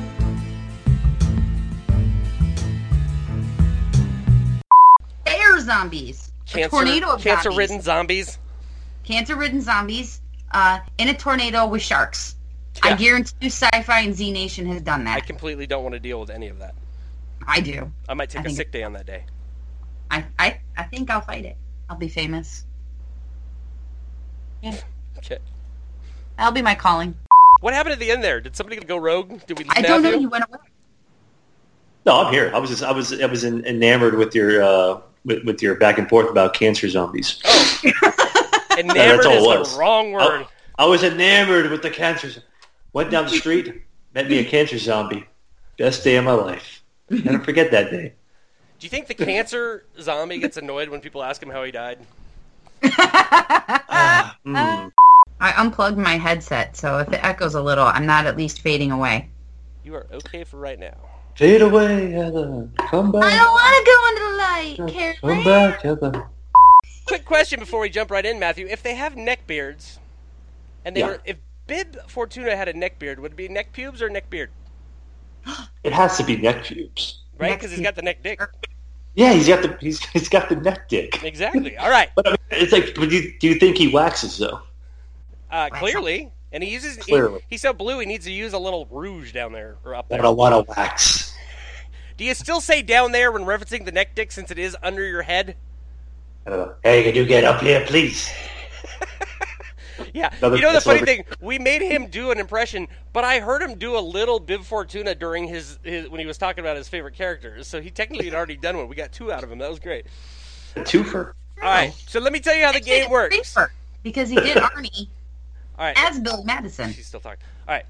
Bear zombies. Cancer, a tornado of cancer-ridden zombies. zombies. Cancer-ridden zombies uh, in a tornado with sharks. Yeah. I guarantee Sci-Fi and Z Nation has done that. I completely don't want to deal with any of that. I do. I might take I a think- sick day on that day. I, I, I think I'll fight it. I'll be famous. Yeah. Okay. That'll be my calling. What happened at the end there? Did somebody go rogue? Did we lose I don't know. Matthew? You went away. No, I'm here. I was just, I was I was en- enamored with your uh, with, with your back and forth about cancer zombies. Oh. Enamored that's all it is was. the wrong word. I, I was enamored with the cancer. Went down the street, met me a cancer zombie. Best day of my life. Never forget that day. Do you think the cancer zombie gets annoyed when people ask him how he died? Ah, mm. I unplugged my headset, so if it echoes a little, I'm not at least fading away. You are okay for right now. Fade away, Heather. Come back. I don't want to go into the light, Carrie. Come back, Heather. Quick question before we jump right in, Matthew. If they have neck beards, and they Yeah. were, if Bib Fortuna had a neck beard, would it be neck pubes or neck beard? It has to be neck pubes. Right? Neck Because he's got the neck dick. Yeah, he's got the he's he's got the neck dick. Exactly. All right. But I mean, it's like, but do you, do you think he waxes though? Uh, clearly. And he uses, Clearly. he, he's so blue he needs to use a little rouge down there, or up I there. don't want to wax. Do you still say down there when referencing the neck dick since it is under your head? I don't know. Hey, can you get up here, please? Yeah. No, that- You know the that's funny over- thing? We made him do an impression, but I heard him do a little Bib Fortuna during his, his when he was talking about his favorite characters. So he technically had already done one. We got two out of him. That was great. Twofer. All right. So let me tell you how the Actually, game works. Reaper, because he did Arnie All right. as Bill Madison. She's still talking. All right.